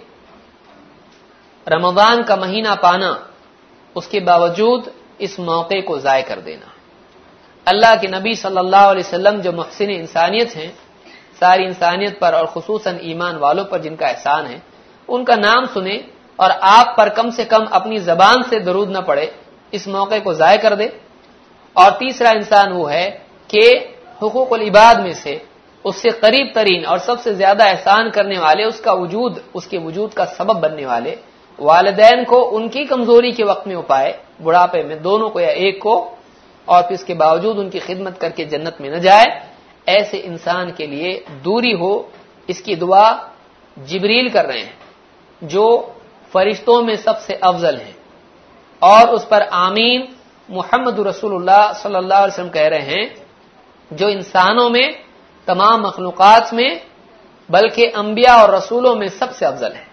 رمضان کا مہینہ پانا، اس کے باوجود اس موقع کو ضائع کر دینا. اللہ کے نبی صلی اللہ علیہ وسلم جو محسن انسانیت ہیں، ساری انسانیت پر اور خصوصاً ایمان والوں پر جن کا احسان ہے، ان کا نام سنیں اور آپ پر کم سے کم اپنی زبان سے درود نہ پڑے، اس موقع کو ضائع کر دے. اور تیسرا انسان وہ ہے کہ حقوق العباد میں سے اس سے قریب ترین اور سب سے زیادہ احسان کرنے والے، اس کا وجود، اس کے وجود کا سبب بننے والے والدین کو ان کی کمزوری کے وقت میں اپائے، بڑھاپے میں دونوں کو یا ایک کو، اور پھر اس کے باوجود ان کی خدمت کر کے جنت میں نہ جائے. ایسے انسان کے لیے دوری ہو. اس کی دعا جبریل کر رہے ہیں جو فرشتوں میں سب سے افضل ہیں، اور اس پر آمین محمد رسول اللہ صلی اللہ علیہ وسلم کہہ رہے ہیں جو انسانوں میں، تمام مخلوقات میں، بلکہ انبیاء اور رسولوں میں سب سے افضل ہے.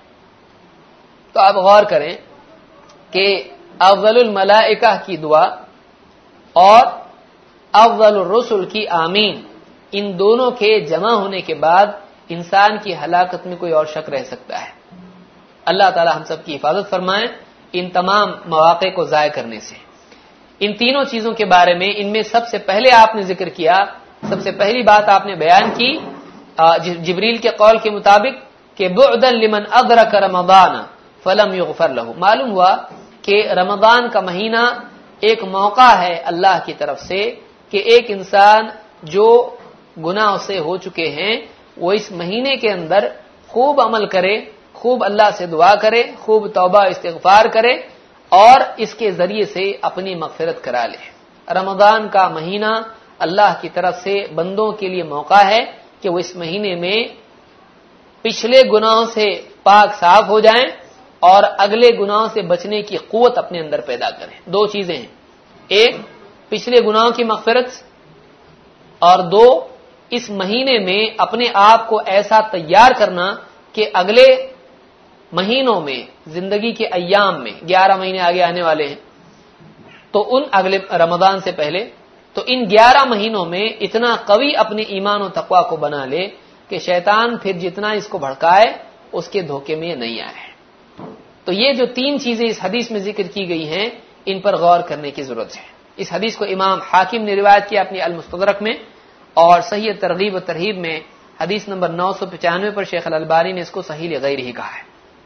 تو آپ غور کریں کہ افضل الملائکہ کی دعا اور افضل الرسل کی آمین، ان دونوں کے جمع ہونے کے بعد انسان کی ہلاکت میں کوئی اور شک رہ سکتا ہے. اللہ تعالی ہم سب کی حفاظت فرمائے ان تمام مواقع کو ضائع کرنے سے. ان تینوں چیزوں کے بارے میں، ان میں سب سے پہلے آپ نے ذکر کیا، سب سے پہلی بات آپ نے بیان کی جبریل کے قول کے مطابق کہ بعدا لمن ادرک رمضان فلم یغفر له. معلوم ہوا کہ رمضان کا مہینہ ایک موقع ہے اللہ کی طرف سے کہ ایک انسان جو گناہ سے ہو چکے ہیں وہ اس مہینے کے اندر خوب عمل کرے، خوب اللہ سے دعا کرے، خوب توبہ استغفار کرے اور اس کے ذریعے سے اپنی مغفرت کرا لے. رمضان کا مہینہ اللہ کی طرف سے بندوں کے لیے موقع ہے کہ وہ اس مہینے میں پچھلے گناہوں سے پاک صاف ہو جائیں اور اگلے گناہوں سے بچنے کی قوت اپنے اندر پیدا کریں. دو چیزیں ہیں، ایک پچھلے گناہوں کی مغفرت، اور دو اس مہینے میں اپنے آپ کو ایسا تیار کرنا کہ اگلے مہینوں میں، زندگی کے ایام میں، گیارہ مہینے آگے آنے والے ہیں تو ان اگلے رمضان سے پہلے، تو ان گیارہ مہینوں میں اتنا قوی اپنے ایمان و تقوی کو بنا لے کہ شیطان پھر جتنا اس کو بھڑکائے اس کے دھوکے میں نہیں آئے. تو یہ جو تین چیزیں اس حدیث میں ذکر کی گئی ہیں، ان پر غور کرنے کی ضرورت ہے. اس حدیث کو امام حاکم نے روایت کیا اپنی المستدرک میں، اور صحیح ترغیب و ترہیب میں حدیث نمبر نو سو پچانوے پر شیخ الالبانی نے اس کو صحیح لغیر ہی کہا ہے.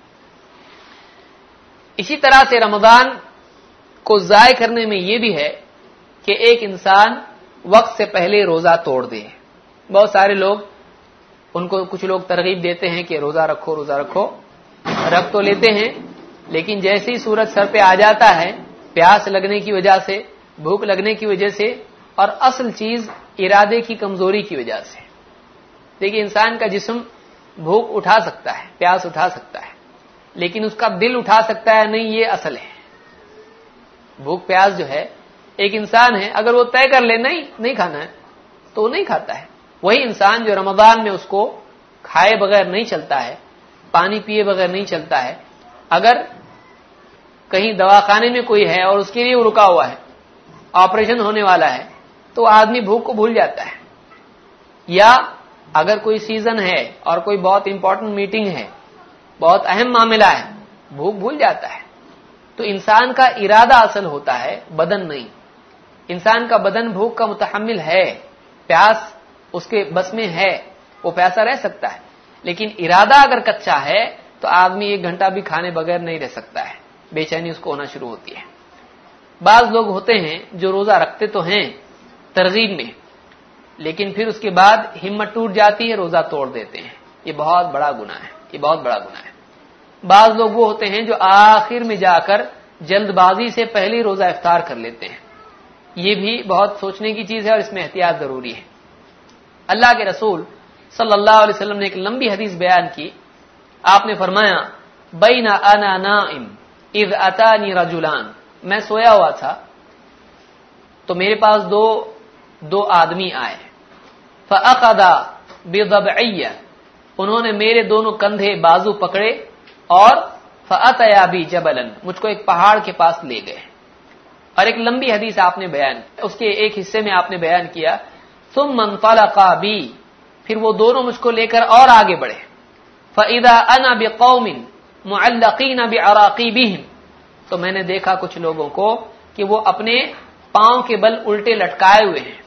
اسی طرح سے رمضان کو ضائع کرنے میں یہ بھی ہے کہ ایک انسان وقت سے پہلے روزہ توڑ دے. بہت سارے لوگ، ان کو کچھ لوگ ترغیب دیتے ہیں کہ روزہ رکھو روزہ رکھو، رکھ تو لیتے ہیں لیکن جیسے ہی سورج سر پہ آ جاتا ہے، پیاس لگنے کی وجہ سے، بھوک لگنے کی وجہ سے، اور اصل چیز ارادے کی کمزوری کی وجہ سے. دیکھیے انسان کا جسم بھوک اٹھا سکتا ہے، پیاس اٹھا سکتا ہے، لیکن اس کا دل اٹھا سکتا ہے نہیں، یہ اصل ہے. بھوک پیاس جو ہے، ایک انسان ہے اگر وہ طے کر لے نہیں نہیں کھانا ہے تو وہ نہیں کھاتا ہے. وہی انسان جو رمضان میں اس کو کھائے بغیر نہیں چلتا ہے، پانی پیے بغیر نہیں چلتا ہے، اگر کہیں دواخانے میں کوئی ہے اور اس کے لیے وہ رکا ہوا ہے، آپریشن ہونے والا ہے، تو آدمی بھوک کو بھول جاتا ہے. یا اگر کوئی سیزن ہے اور کوئی بہت امپورٹنٹ میٹنگ ہے، بہت اہم معاملہ ہے، بھوک بھول جاتا ہے. تو انسان کا ارادہ اصل ہوتا ہے، بدن نہیں. انسان کا بدن بھوک کا متحمل ہے، پیاس اس کے بس میں ہے، وہ پیاسا رہ سکتا ہے، لیکن ارادہ اگر کچا ہے تو آدمی ایک گھنٹہ بھی کھانے بغیر نہیں رہ سکتا ہے، بے چینی اس کو ہونا شروع ہوتی ہے. بعض لوگ ہوتے ہیں جو روزہ رکھتے تو ہیں ترغیب میں، لیکن پھر اس کے بعد ہمت ٹوٹ جاتی ہے، روزہ توڑ دیتے ہیں. یہ بہت بڑا گناہ ہے، یہ بہت بڑا گناہ ہے. بعض لوگ وہ ہوتے ہیں جو آخر میں جا کر جلد بازی سے پہلے روزہ افطار کر لیتے ہیں. یہ بھی بہت سوچنے کی چیز ہے اور اس میں احتیاط ضروری ہے. اللہ کے رسول صلی اللہ علیہ وسلم نے ایک لمبی حدیث بیان کی. آپ نے فرمایا بین انا نائم اذ اتانی رجلان، میں سویا ہوا تھا تو میرے پاس دو دو آدمی آئے. فاخذا بضبعی، انہوں نے میرے دونوں کندھے بازو پکڑے اور فأتیا بی جبلا، مجھ کو ایک پہاڑ کے پاس لے گئے. اور ایک لمبی حدیث آپ نے بیان، اس کے ایک حصے میں آپ نے بیان کیا ثم انطلقا بی، پھر وہ دونوں مجھ کو لے کر اور آگے بڑھے. فاذا انا بقوم معلقین بعراقیبہم، تو میں نے دیکھا کچھ لوگوں کو کہ وہ اپنے پاؤں کے بل الٹے لٹکائے ہوئے ہیں.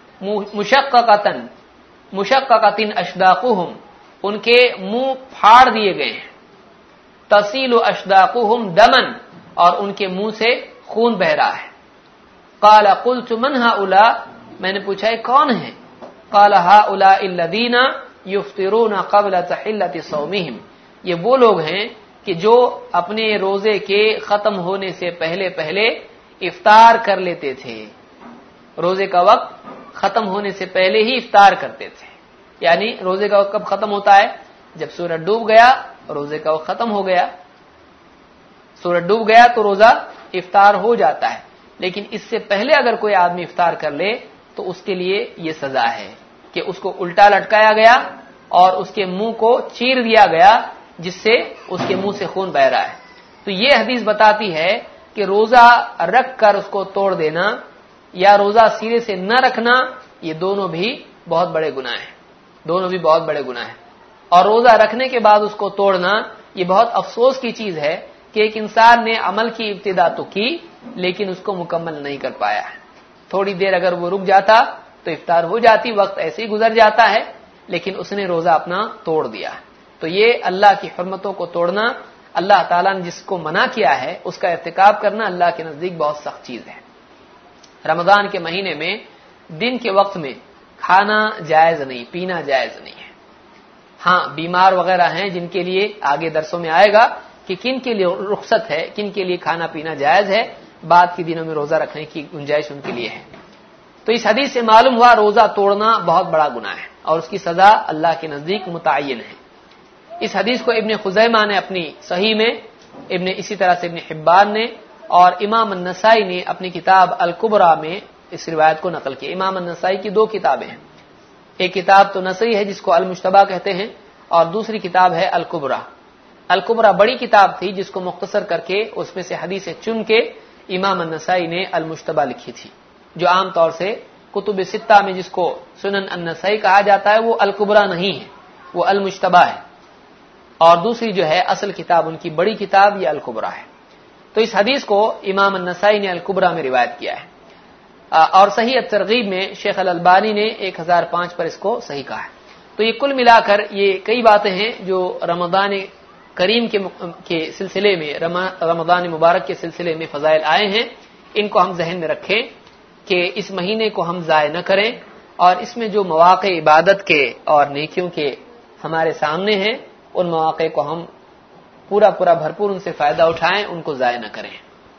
مشققتن مشققتن اشداقہم، ان کے منہ پھاڑ دیے گئے ہیں. تسیل اشداقہم دمن، اور ان کے منہ سے خون بہ رہا ہے. قال قلت من هؤلاء، میں نے پوچھا یہ کون ہیں؟ قال هؤلاء الذين يفطرون قبل تحلة صومهم، یہ وہ لوگ ہیں کہ جو اپنے روزے کے ختم ہونے سے پہلے پہلے افطار کر لیتے تھے. روزے کا وقت ختم ہونے سے پہلے ہی افطار کرتے تھے. یعنی روزے کا وقت کب ختم ہوتا ہے؟ جب سورج ڈوب گیا روزے کا وقت ختم ہو گیا. سورج ڈوب گیا تو روزہ افطار ہو جاتا ہے. لیکن اس سے پہلے اگر کوئی آدمی افطار کر لے تو اس کے لیے یہ سزا ہے کہ اس کو الٹا لٹکایا گیا اور اس کے منہ کو چیر دیا گیا جس سے اس کے منہ سے خون بہ رہا ہے. تو یہ حدیث بتاتی ہے کہ روزہ رکھ کر اس کو توڑ دینا یا روزہ سرے سے نہ رکھنا، یہ دونوں بھی بہت بڑے گناہ ہیں. دونوں بھی بہت بڑے گناہ ہیں. اور روزہ رکھنے کے بعد اس کو توڑنا یہ بہت افسوس کی چیز ہے کہ ایک انسان نے عمل کی ابتدا تو کی لیکن اس کو مکمل نہیں کر پایا ہے. تھوڑی دیر اگر وہ رک جاتا تو افطار ہو جاتی، وقت ایسے ہی گزر جاتا ہے، لیکن اس نے روزہ اپنا توڑ دیا. تو یہ اللہ کی حرمتوں کو توڑنا، اللہ تعالیٰ نے جس کو منع کیا ہے اس کا ارتکاب کرنا اللہ کے نزدیک بہت سخت چیز ہے. رمضان کے مہینے میں دن کے وقت میں کھانا جائز نہیں، پینا جائز نہیں ہے. ہاں بیمار وغیرہ ہیں جن کے لیے آگے درسوں میں آئے گا کہ کن کے لیے رخصت ہے، کن کے لیے کھانا پینا جائز ہے، بعد کے دنوں میں روزہ رکھنے کی گنجائش ان کے لیے ہے. تو اس حدیث سے معلوم ہوا روزہ توڑنا بہت بڑا گناہ ہے اور اس کی سزا اللہ کے نزدیک متعین ہے. اس حدیث کو ابن خزیمہ نے اپنی صحیح میں، ابن اسی طرح سے ابن حبان نے اور امام النسائی نے اپنی کتاب الکبریٰ میں اس روایت کو نقل کیا. امام النسائی کی دو کتابیں ہیں، ایک کتاب تو نسائی ہے جس کو المجتبیٰ کہتے ہیں اور دوسری کتاب ہے الکبریٰ. الکبریٰ بڑی کتاب تھی جس کو مختصر کر کے اس میں سے حدیثیں چن کے امام النسائی نے المجتبیٰ لکھی تھی، جو عام طور سے کتب ستہ میں جس کو سنن النسائی کہا جاتا ہے وہ الکبریٰ نہیں ہے، وہ المجتبیٰ ہے. اور دوسری جو ہے اصل کتاب ان کی بڑی کتاب یہ الکبریٰ ہے. تو اس حدیث کو امام النسائی نے الکبریٰ میں روایت کیا ہے اور صحیح الترغیب میں شیخ الالبانی نے ایک ہزار پانچ پر اس کو صحیح کہا ہے. تو یہ کل ملا کر یہ کئی باتیں ہیں جو رمضان کریم کے کے سلسلے میں، رمضان مبارک کے سلسلے میں فضائل آئے ہیں. ان کو ہم ذہن میں رکھیں کہ اس مہینے کو ہم ضائع نہ کریں اور اس میں جو مواقع عبادت کے اور نیکیوں کے ہمارے سامنے ہیں ان مواقع کو ہم پورا پورا بھرپور ان سے فائدہ اٹھائیں، ان کو ضائع نہ کریں.